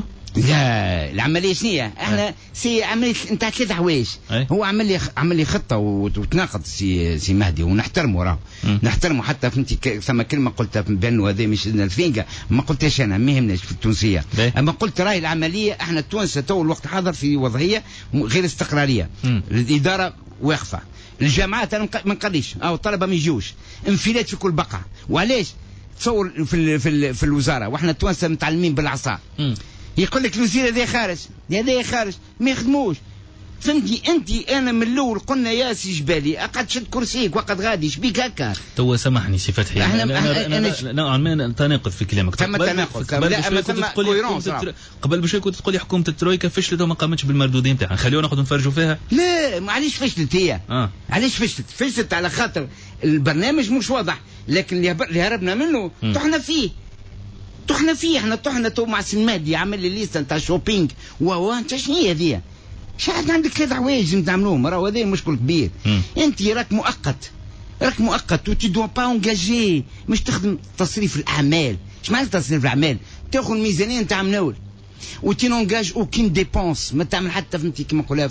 [SPEAKER 2] لا العمليه شنو احنا سي عمليه نتاع ثلاث حوايج. هو عمل لي عمل لي خطه وتناقض سي سي مهدي ونحترمه راهو نحترمه حتى فهمتي ثم كلمه قلتها بانه هذا مش الفينجا ما قلتهاش انا ما يهمناش في التونسيه بي. اما قلت راهي العمليه احنا التوانسه تو الوقت حاضر في وضعيه غير استقراريه. م. الاداره واقفه الجامعات انا ما نقليش او الطلبه ما يجوش انفلات في كل بقعه وعلاش تصور في ال في, ال في الوزاره واحنا التوانسه متعلمين بالعصا يقول لك الوزير هذا خارج هذا خارج ما يخدموش فهمتي انت انا من الاول قلنا يا سي جبالي اقعد شد كرسيك وقد غادي شبيك هكا.
[SPEAKER 1] تو سامحني سي فتحي انا انا نوعا ما تناقض في كلامك.
[SPEAKER 2] ثم تناقض لا ثم كويرونس
[SPEAKER 1] قبل بشوي كنت تقول لي حكومه الترويكا فشلت وما قامتش بالمردودين تاعها خلينا ناخذ نفرجوا فيها.
[SPEAKER 2] لا معليش فشلت هي آه. علاش فشلت فشلت على خاطر البرنامج مش واضح لكن اللي هربنا منه طحنا فيه طحنا فيه احنا طحنا تو مع سمادي عمل لي ليست نتاع شوبينج و انت شنو هي هذه شاهد عندك ثلاث حوايج نتعملوهم راهو هذا مشكل كبير. انت راك مؤقت راك مؤقت و تي دو با انجاجي مش تخدم تصريف الاعمال. اش معنى تصريف الاعمال؟ تاخذ الميزانيه نتاع مناول وتي نونجاج اوكين ديبونس ما تعمل حتى فهمتي كما نقولها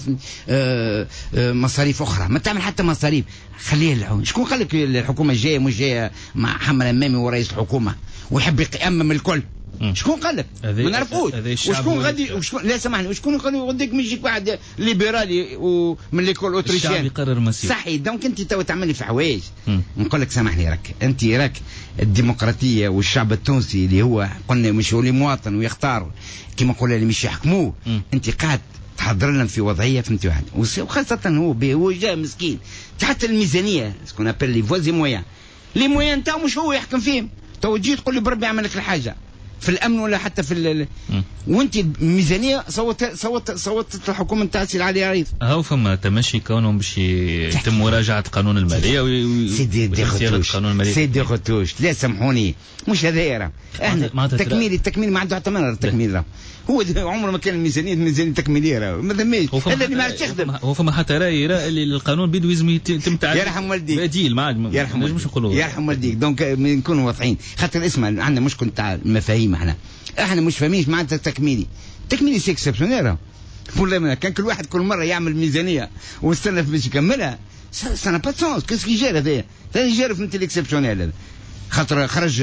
[SPEAKER 2] آه آه مصاريف اخرى ما تعمل حتى مصاريف خليها للحكومه. شكون قال لك الحكومه جايه مش جايه مع محمد امامي ورئيس الحكومه ويحب يأمم الكل؟ شكون قال لك؟ ما نعرفوش. وشكون غادي وشكون لا سامحني وشكون غادي يوديك من يجيك واحد ليبرالي ومن ليكول اوتريشيان
[SPEAKER 1] الشعب يقرر مصيره
[SPEAKER 2] صحيح. دونك انت تو تعمل لي في حوايج نقول لك سامحني راك انت راك الديمقراطيه والشعب التونسي اللي هو قلنا مش هو اللي مواطن ويختار كما نقول اللي مش يحكموه انت قاعد تحضر لنا في وضعيه فهمتي واحد وخاصه هو هو جاء مسكين حتى الميزانيه سكون ابل لي فوازي مويان لي مويان تاعو مش هو يحكم فيهم تو تجي تقول لي بربي يعمل لك الحاجه في الامن ولا حتى في ال وانت الميزانيه صوت صوت صوتت الحكومه نتاع سي العلي عريض.
[SPEAKER 1] هاو فما تمشي كونهم باش يتم مراجعه قانون الماليه
[SPEAKER 2] سيدي دي غوتوش سيدي غوتوش لا سامحوني مش هذا راه احنا التكميل التكميل ما عنده حتى منر التكميل راه هو عمره ما كان الميزانيه الميزانيه التكميليه راه ما ذميش هذا اللي ما عرفش يخدم.
[SPEAKER 1] هو فما حتى راي اللي القانون بيدو لازم يتم تعديل
[SPEAKER 2] يرحم والديك
[SPEAKER 1] بديل ما عاد
[SPEAKER 2] يرحم والديك يرحم والديك دونك نكونوا واضحين خاطر اسمع عندنا مشكل تاع المفاهيم احنا احنا مش فاهمينش معناتها التكميلي التكميلي سي اكسبسيونيل ولا كان كل واحد كل مره يعمل ميزانيه واستنى باش يكملها سا با سونس كيسكي جير هذا هذا جير فهمتي الاكسبسيونيل هذا خاطر خرج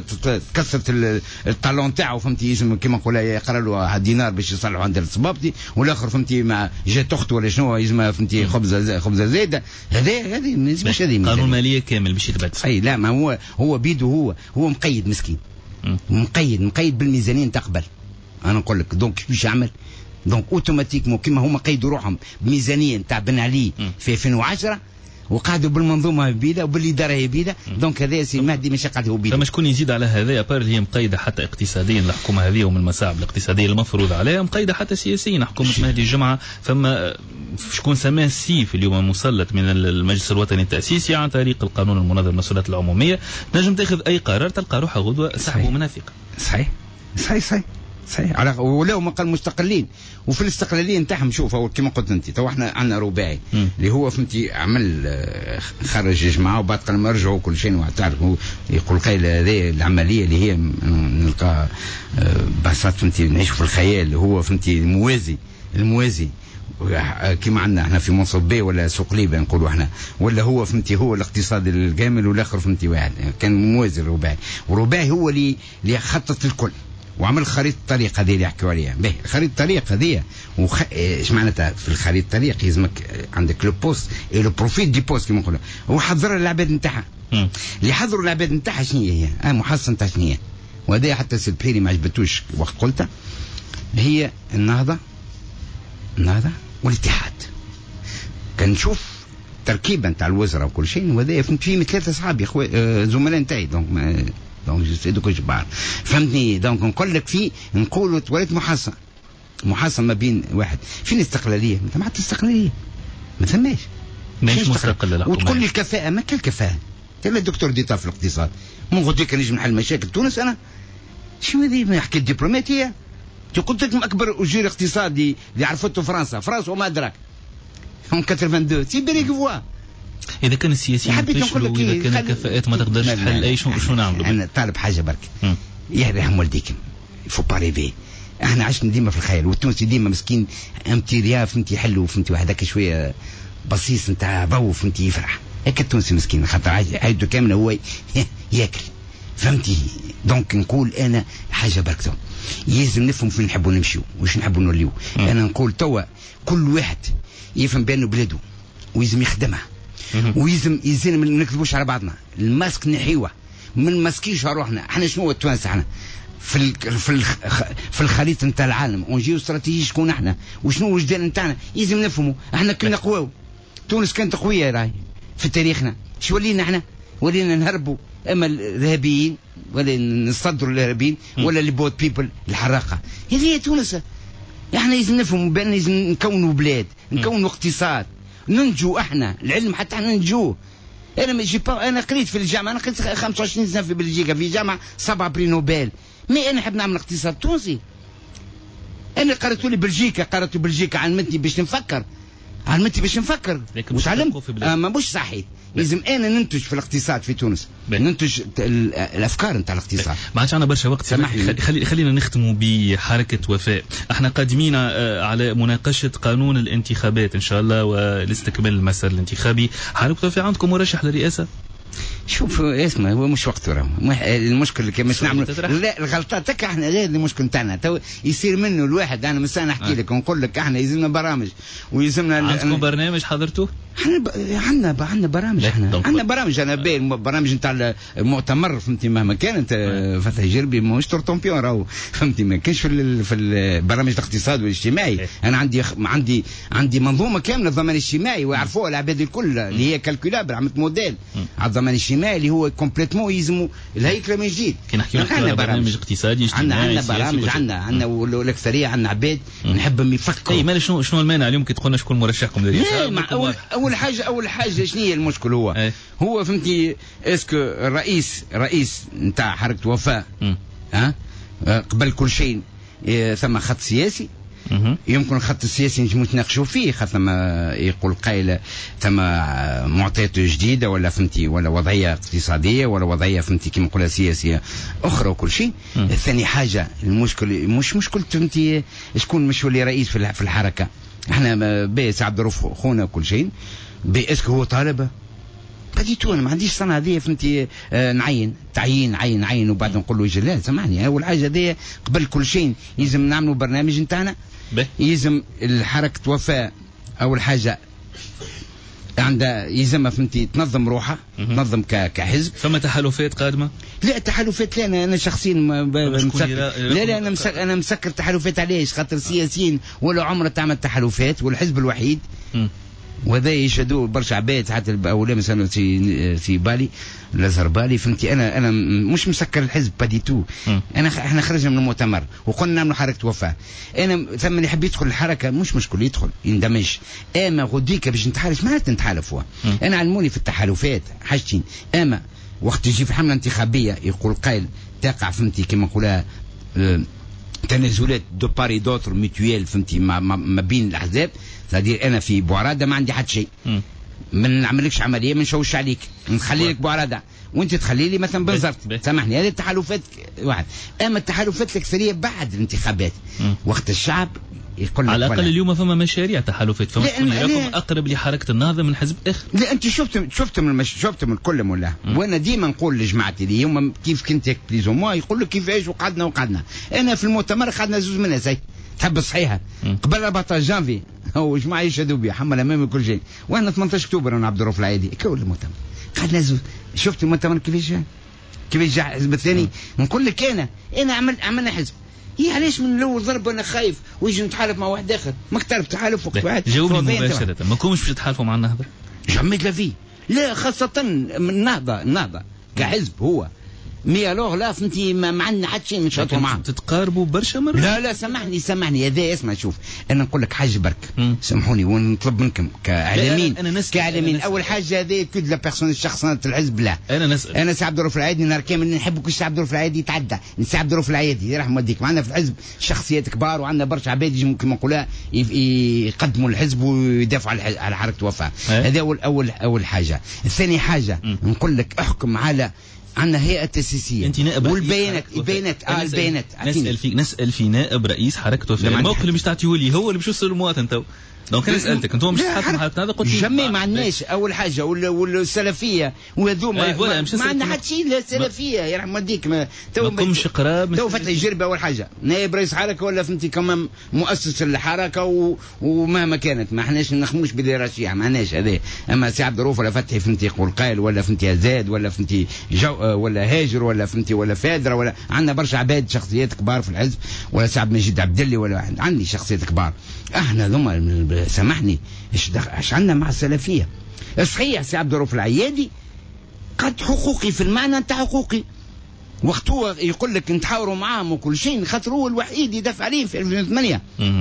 [SPEAKER 2] كسرت الطالون تاعو فهمتي يسمى كيما نقولها يقرا له دينار باش يصلحوا عند الصبابتي والاخر فهمتي مع جات اخت ولا شنو يسمى فهمتي خبزه خبزه زايده هذا هذه مش هذه
[SPEAKER 1] قانون ماليه كامل باش يتبدل.
[SPEAKER 2] اي لا ما هو هو بيده هو هو مقيد مسكين مقيد مقيد بالميزانيه نتاع قبل انا نقول لك دونك باش يعمل دونك اوتوماتيكمون كيما هما قيدوا روحهم بميزانيه نتاع بن علي في ألفين وعشرة وقعدوا بالمنظومه بيده وبالاداره بيده. دونك هذا سي المهدي مش قاعد بيده.
[SPEAKER 1] فما شكون يزيد على هذا ابار اللي هي مقيده حتى اقتصاديا الحكومه هذه ومن المصاعب الاقتصاديه المفروض عليها، مقيده حتى سياسيا حكومه مهدي الجمعه. فما شكون سماه السيف اليوم مسلط من المجلس الوطني التاسيسي عن طريق القانون المنظم للمسؤوليات العموميه، نجم تاخذ اي قرار تلقى روحها غدوه سحبه منافقه.
[SPEAKER 2] صحيح صحيح صحيح صحيح. على ولو ما قال مستقلين، وفي الاستقلاليه نتاعهم شوف كما قلت انت تو احنا عندنا رباعي اللي هو فهمتي عمل خرج جماعه وبعد قال ما رجعوا كل شيء. وتعرف يقول قايل هذه العمليه اللي هي نلقى بساط فهمتي نعيش في الخيال اللي هو فهمتي الموازي الموازي كما عندنا احنا في منصب بي ولا سوق ليبيا نقولوا احنا، ولا هو فهمتي هو الاقتصاد الكامل والاخر فهمتي واحد. كان موازي الرباعي، والرباعي هو اللي اللي خطط الكل وعمل خريطة الطريق هذه اللي يحكوا عليها. به خريطة الطريق هذه وخ... ايش معناتها في الخريطة الطريق؟ يلزمك عندك لو بوست اي لو بروفيت دي بوست كما نقولوا. هو حضر العباد نتاعها اللي حضروا العباد نتاعها شنو هي؟ اه محصن نتاع شنو هي؟ وهذا حتى سي البحيري ما عجبتوش وقت قلتها. هي النهضة النهضة والاتحاد. كان نشوف تركيبة نتاع الوزراء وكل شيء، وهذا فهمت فيه ثلاثة اصحابي اخوي آه زملاء نتاعي. دونك ما دونك جسدو كل جبار فهمتني. دونك نقول لك في نقولوا توليت محصن محصن ما بين واحد. فين الاستقلاليه؟ انت ما استقلاليه ما ثماش
[SPEAKER 1] مش مستقل.
[SPEAKER 2] وتقول لي الكفاءه، ما كان الكفاءه تلا الدكتور ديتا في الاقتصاد مو قلت لك نجم نحل مشاكل تونس. انا شو هذه ما يحكي الدبلوماسيه؟ قلت لك اكبر اجير اقتصادي اللي عرفته فرنسا فرنسا وما ادراك هم اثنين وثمانين سي بيريك فوا.
[SPEAKER 1] إذا كان السياسيين يفشلوا وإذا كان الكفاءات ما تقدرش تحل أي شو شو نعملوا؟
[SPEAKER 2] أنا طالب حاجة برك يرحم والديكم يفو باريفي. احنا عشنا ديما في الخيال، والتونسي ديما مسكين امتيريا فهمتي يحلوا فهمتي وحدك شوية بصيص نتاع ضو فهمتي يفرح. هيك التونسي مسكين خاطر حياته كاملة هو ياكل فهمتي. دونك نقول أنا حاجة برك يلزم نفهم فين نحبوا نمشيو وش نحبوا نوليو. أنا نقول توا كل واحد يفهم بأنه بلده ويلزم يخدمها ويلزم يلزم ما نكذبوش على بعضنا. الماسك نحيوه ما نمسكيش روحنا. احنا شنو التوانسه احنا في ال في ال في الخريطه نتاع العالم ونجيو استراتيجي شكون احنا وشنو الوجدان نتاعنا. يلزم نفهموا احنا كنا قواو. تونس كانت قويه راهي في تاريخنا. شو ولينا احنا؟ ولينا نهربوا اما الارهابيين ولا نصدروا الارهابيين ولا اللي بوت بيبل الحراقه. هذه هي تونس. احنا لازم نفهموا بان لازم نكونوا بلاد نكونوا اقتصاد ننجو. احنا العلم حتى احنا ننجوه. انا ما جي انا قريت في الجامعه، انا قريت خمسة وعشرين سنه في بلجيكا في جامعه سبعه بري نوبل. مي انا نحب نعمل اقتصاد تونسي. انا قرأت لي بلجيكا قرأت بلجيكا علمتني باش نفكر علمتني باش نفكر وتعلمت. آه ما مش صحيح. لازم انا ننتج في الاقتصاد في تونس بي. ننتج الافكار نتاع الاقتصاد.
[SPEAKER 1] ما عادش عندنا برشا وقت. خلي خلينا نختموا بحركه وفاء. احنا قادمين على مناقشه قانون الانتخابات ان شاء الله والاستكمال المسار الانتخابي. حركه وفاء عندكم مرشح للرئاسه؟
[SPEAKER 2] شوف اسمه هو مش وقته راه المشكل كي مش نعمل لا الغلطات تك احنا غير المشكل نتاعنا تو يصير منه الواحد. انا مسا نحكي آه. لك ونقول لك احنا يلزمنا برامج ويلزمنا
[SPEAKER 1] عندكم برنامج حضرتوه؟
[SPEAKER 2] احنا ب... عندنا ب... عندنا برامج احنا عندنا برامج. انا بي برامج نتاع المؤتمر فهمتي مهما كانت آه. فتح جربي مش تورتومبيون راهو فهمتي ما كاينش في ال... في البرامج الاقتصاد والاجتماعي. آه. انا عندي عندي عندي منظومه كامله الضمان الاجتماعي ويعرفوها العباد الكل اللي هي كالكولابل عملت موديل على الضمان الاجتماعي اللي هو كومبليتمون يلزموا الهيكله من جديد.
[SPEAKER 1] كي نحكي على برنامج اقتصادي اجتماعي
[SPEAKER 2] عندنا برامج عندنا عندنا والاكثريه عندنا عباد نحبهم يفكروا.
[SPEAKER 1] اي مالي شنو شنو المانع اليوم كي تقولنا شكون مرشحكم للرئاسه؟
[SPEAKER 2] اول اول حاجه اول حاجه شنو هي المشكل هو أي. هو فهمتي اسكو الرئيس رئيس نتاع حركه وفاء ها قبل كل شيء ثم خط سياسي. يمكن الخط السياسي نجمو نتناقشوا فيه خاطر ما يقول قايل ثم معطيات جديده ولا فهمتي ولا وضعيه اقتصاديه ولا وضعيه فهمتي كيما نقولها سياسيه اخرى وكل شيء. الثاني حاجه المشكل مش مشكله فهمتي شكون مش ولي رئيس في الحركه. احنا بيس عبد الرؤوف خونا وكل شيء باسكو هو طالب بديتو. انا ما عنديش صنعه هذه فهمتي آه نعين تعيين عين عين وبعد نقول له لا سامحني. اول حاجه هذه قبل كل شيء لازم نعملوا برنامج نتاعنا. يلزم الحركه وفاء اول حاجه عندها يلزمها فهمتي تنظم روحها تنظم كحزب.
[SPEAKER 1] فما تحالفات قادمه؟
[SPEAKER 2] لا تحالفات لا انا انا شخصيا مسكر لا لا انا مسكر انا مسكر تحالفات. علاش؟ خاطر السياسيين ولا عمره تعمل تحالفات والحزب الوحيد وهذا يشهدوا برشا عباد حتى أولا مثلا في في بالي الازهر بالي فهمتي. انا انا مش مسكر الحزب بادي تو. انا احنا خرجنا من المؤتمر وقلنا نعملوا حركه وفاه. انا ثم اللي يحب يدخل الحركه مش مشكل يدخل يندمج. اما غديك باش نتحالف معناتها نتحالفوا. انا علموني في التحالفات حاجتين. اما وقت يجي في حمله انتخابيه يقول قائل تقع فهمتي كما نقولها اه تنازلات دو باري دوتر ميتويل فهمتي ما, ما, ما بين الاحزاب. صدير انا في بوعراده ما عندي حد شيء. ما نعملكش عمليه ما نشوش عليك نخلي لك بوعراده وانت تخلي لي مثلا بنزرت سامحني. هذه التحالفات واحد. اما التحالفات الاكثريه بعد الانتخابات م. وقت الشعب يقول
[SPEAKER 1] على الاقل اليوم فما مشاريع تحالفات فما تكون لكم اقرب لحركه النهضه من حزب اخر.
[SPEAKER 2] لا انت شفتم شفتم المش... شفتم الكل ولا وانا ديما نقول لجماعتي اللي هم كيف كنت بليزو موا يقول لك كيفاش وقعدنا وقعدنا. انا في المؤتمر قعدنا زوج من الناس تحب صحيحه قبل أربعة عشر جانفي هو جماعه يشهدوا بها حمل امامي كل شيء. وانا ثمانية عشر اكتوبر انا عبد الرؤوف العيادي كل المؤتمر قعدنا زوج. شفت المؤتمر كيفاش كيفاش جاء الحزب الثاني. نقول لك انا انا عمل عملنا حزب. هي علاش من الاول ضرب وانا خايف ويجي نتحالف مع واحد اخر ما اختلف تحالف وقت واحد.
[SPEAKER 1] جاوبني مباشره ما كومش باش تتحالفوا مع النهضه؟
[SPEAKER 2] جميت لا فيه لا خاصه من النهضه. النهضه كحزب هو مي الوغ لا فهمتي ما عندنا حد شيء نشاطوا معاه.
[SPEAKER 1] تتقاربوا برشا مرات.
[SPEAKER 2] لا لا سامحني سامحني هذا اسمع شوف انا نقول لك حاجه برك سامحوني ونطلب منكم كاعلاميين كاعلاميين. اول حاجه هذا كود لا بيرسون الشخصيه الحزب لا.
[SPEAKER 1] انا نسال
[SPEAKER 2] انا سي عبد الرؤوف العيادي نهار كامل نحبك سي عبد الرؤوف العيادي يتعدى سي عبد الرؤوف العيادي يرحم والديك. معنا في الحزب شخصيات كبار وعندنا برشا عباد يجوا كما نقولها يقدموا الحزب ويدافعوا على حركه وفاء. هذا اول اول اول حاجه. ثاني حاجه نقول لك احكم على عندنا هيئة تأسيسية
[SPEAKER 1] انت نائب
[SPEAKER 2] والبيانات البيانات اه البيانات
[SPEAKER 1] نسأل فيك نسأل في نائب رئيس حركة وفاء. الموقف اللي مش تعطيه لي هو اللي باش يوصل للمواطن تو. دونك انا سالتك انتم مش تحكموا حركه هذا قلت
[SPEAKER 2] جميع ما عندناش اول حاجه والسلفيه وهذوما ما, ما عندنا حتى شيء لا سلفيه يرحم والديك. ما
[SPEAKER 1] تو ماكمش قراب
[SPEAKER 2] تو فتح الجربه اول حاجه نائب رئيس حركه ولا فهمتي كمان مؤسس الحركه و... ومهما كانت ما احناش نخموش بالرشيع ما عندناش هذا. اما سي عبد الرؤوف ولا فتحي فهمتي يقول قائل ولا فهمتي زاد ولا فهمتي جو ولا هاجر ولا فهمتي ولا فادره ولا عندنا برشا عباد شخصيات كبار في الحزب ولا سي عبد المجيد عبد الله ولا عندي شخصيات كبار. احنا ذوما سامحني ايش ايش عندنا مع السلفيه. صحيح سي عبد الرؤوف العيادي قد حقوقي في المعنى انت حقوقي وقت هو يقول لك نتحاوروا معاهم وكل شيء خاطر هو الوحيد يدافع عليه في ألفين وثمانية.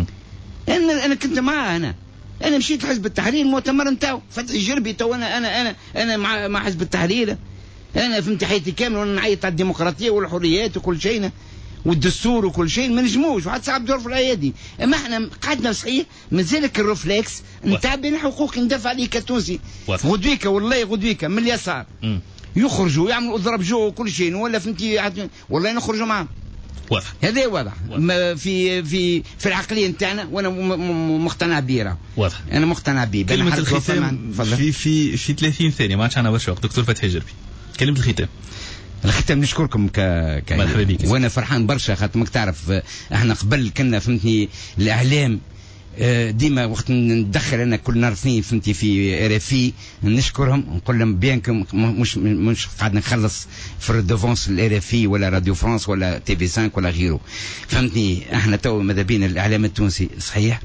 [SPEAKER 2] انا انا كنت معاه. انا انا مشيت لحزب التحرير المؤتمر نتاعو فتح جربي تو انا انا انا انا مع مع حزب التحرير. انا فهمت حياتي كامل وانا نعيط على الديمقراطيه والحريات وكل شيء والدستور وكل شيء ما نجموش. وحتى عبد الرؤوف العيادي اما احنا قعدنا صحيح مازالك الرفلكس نتاع بين حقوق ندافع عليه كتونسي. غدويكا والله غدويكا من اليسار يخرجوا يعملوا اضرب جو وكل شيء ولا فهمتي والله نخرجوا معهم.
[SPEAKER 1] واضح
[SPEAKER 2] هذا واضح في في في العقليه نتاعنا وانا مقتنع بيه.
[SPEAKER 1] واضح
[SPEAKER 2] انا مقتنع به.
[SPEAKER 1] كلمه الختام في في في ثلاثين ثانيه ما عادش عندنا برشا وقت. دكتور فتحي جربي كلمه الختام.
[SPEAKER 2] الختام نشكركم ك... ك... وانا فرحان برشا خاطر ماك تعرف احنا قبل كنا فهمتني الاعلام ديما وقت ندخل انا كل نهار اثنين فهمتي في ار اف اي نشكرهم نقول لهم بيانكم مش مش قاعد نخلص في الدوفونس الار اف اي ولا راديو فرانس ولا تي في خمسة ولا غيره فهمتني. احنا تو ماذا بينا الاعلام التونسي صحيح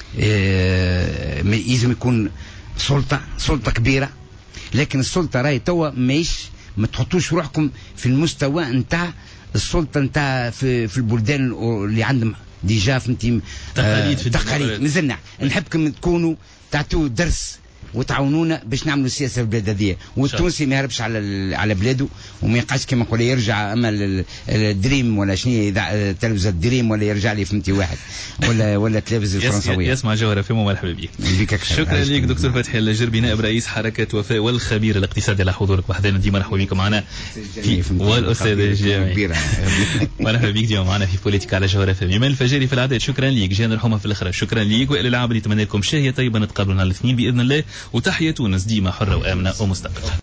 [SPEAKER 2] اه لازم يكون سلطه سلطه كبيره لكن السلطه راهي تو ماهيش ما تحطوش روحكم في المستوى نتاع السلطه نتاع في, في البلدان اللي عندهم ديجا فهمتي
[SPEAKER 1] تقاليد في
[SPEAKER 2] تقاليد مازلنا نحبكم تكونوا تعطوا درس وتعاونونا باش نعملوا السياسه في البلاد هذه. والتونسي ما يهربش على على بلاده وما يبقاش كما نقول يرجع اما الدريم ولا شنو تلفزه الدريم ولا يرجع لي فهمتي واحد ولا ولا التلفزه الفرنسويه
[SPEAKER 1] يسمع جوهره فيهم ومرحبا بك. شكرا لك دكتور فتحي الجربي نائب رئيس حركه وفاء والخبير الاقتصادي على حضورك وحدنا ديما مرحبا بك معنا والاستاذ الجامعي مرحبا بك ديما معنا في بوليتيكا على جوهره فهم. يمين الفجري في العدد شكرا لك. جينا الحمى في الاخر شكرا لك والى العام اللي نتمنى لكم شهيه طيبه نتقابلوا نهار الاثنين باذن الله وتحيا تونس ديما حرة وآمنة ومستقلة.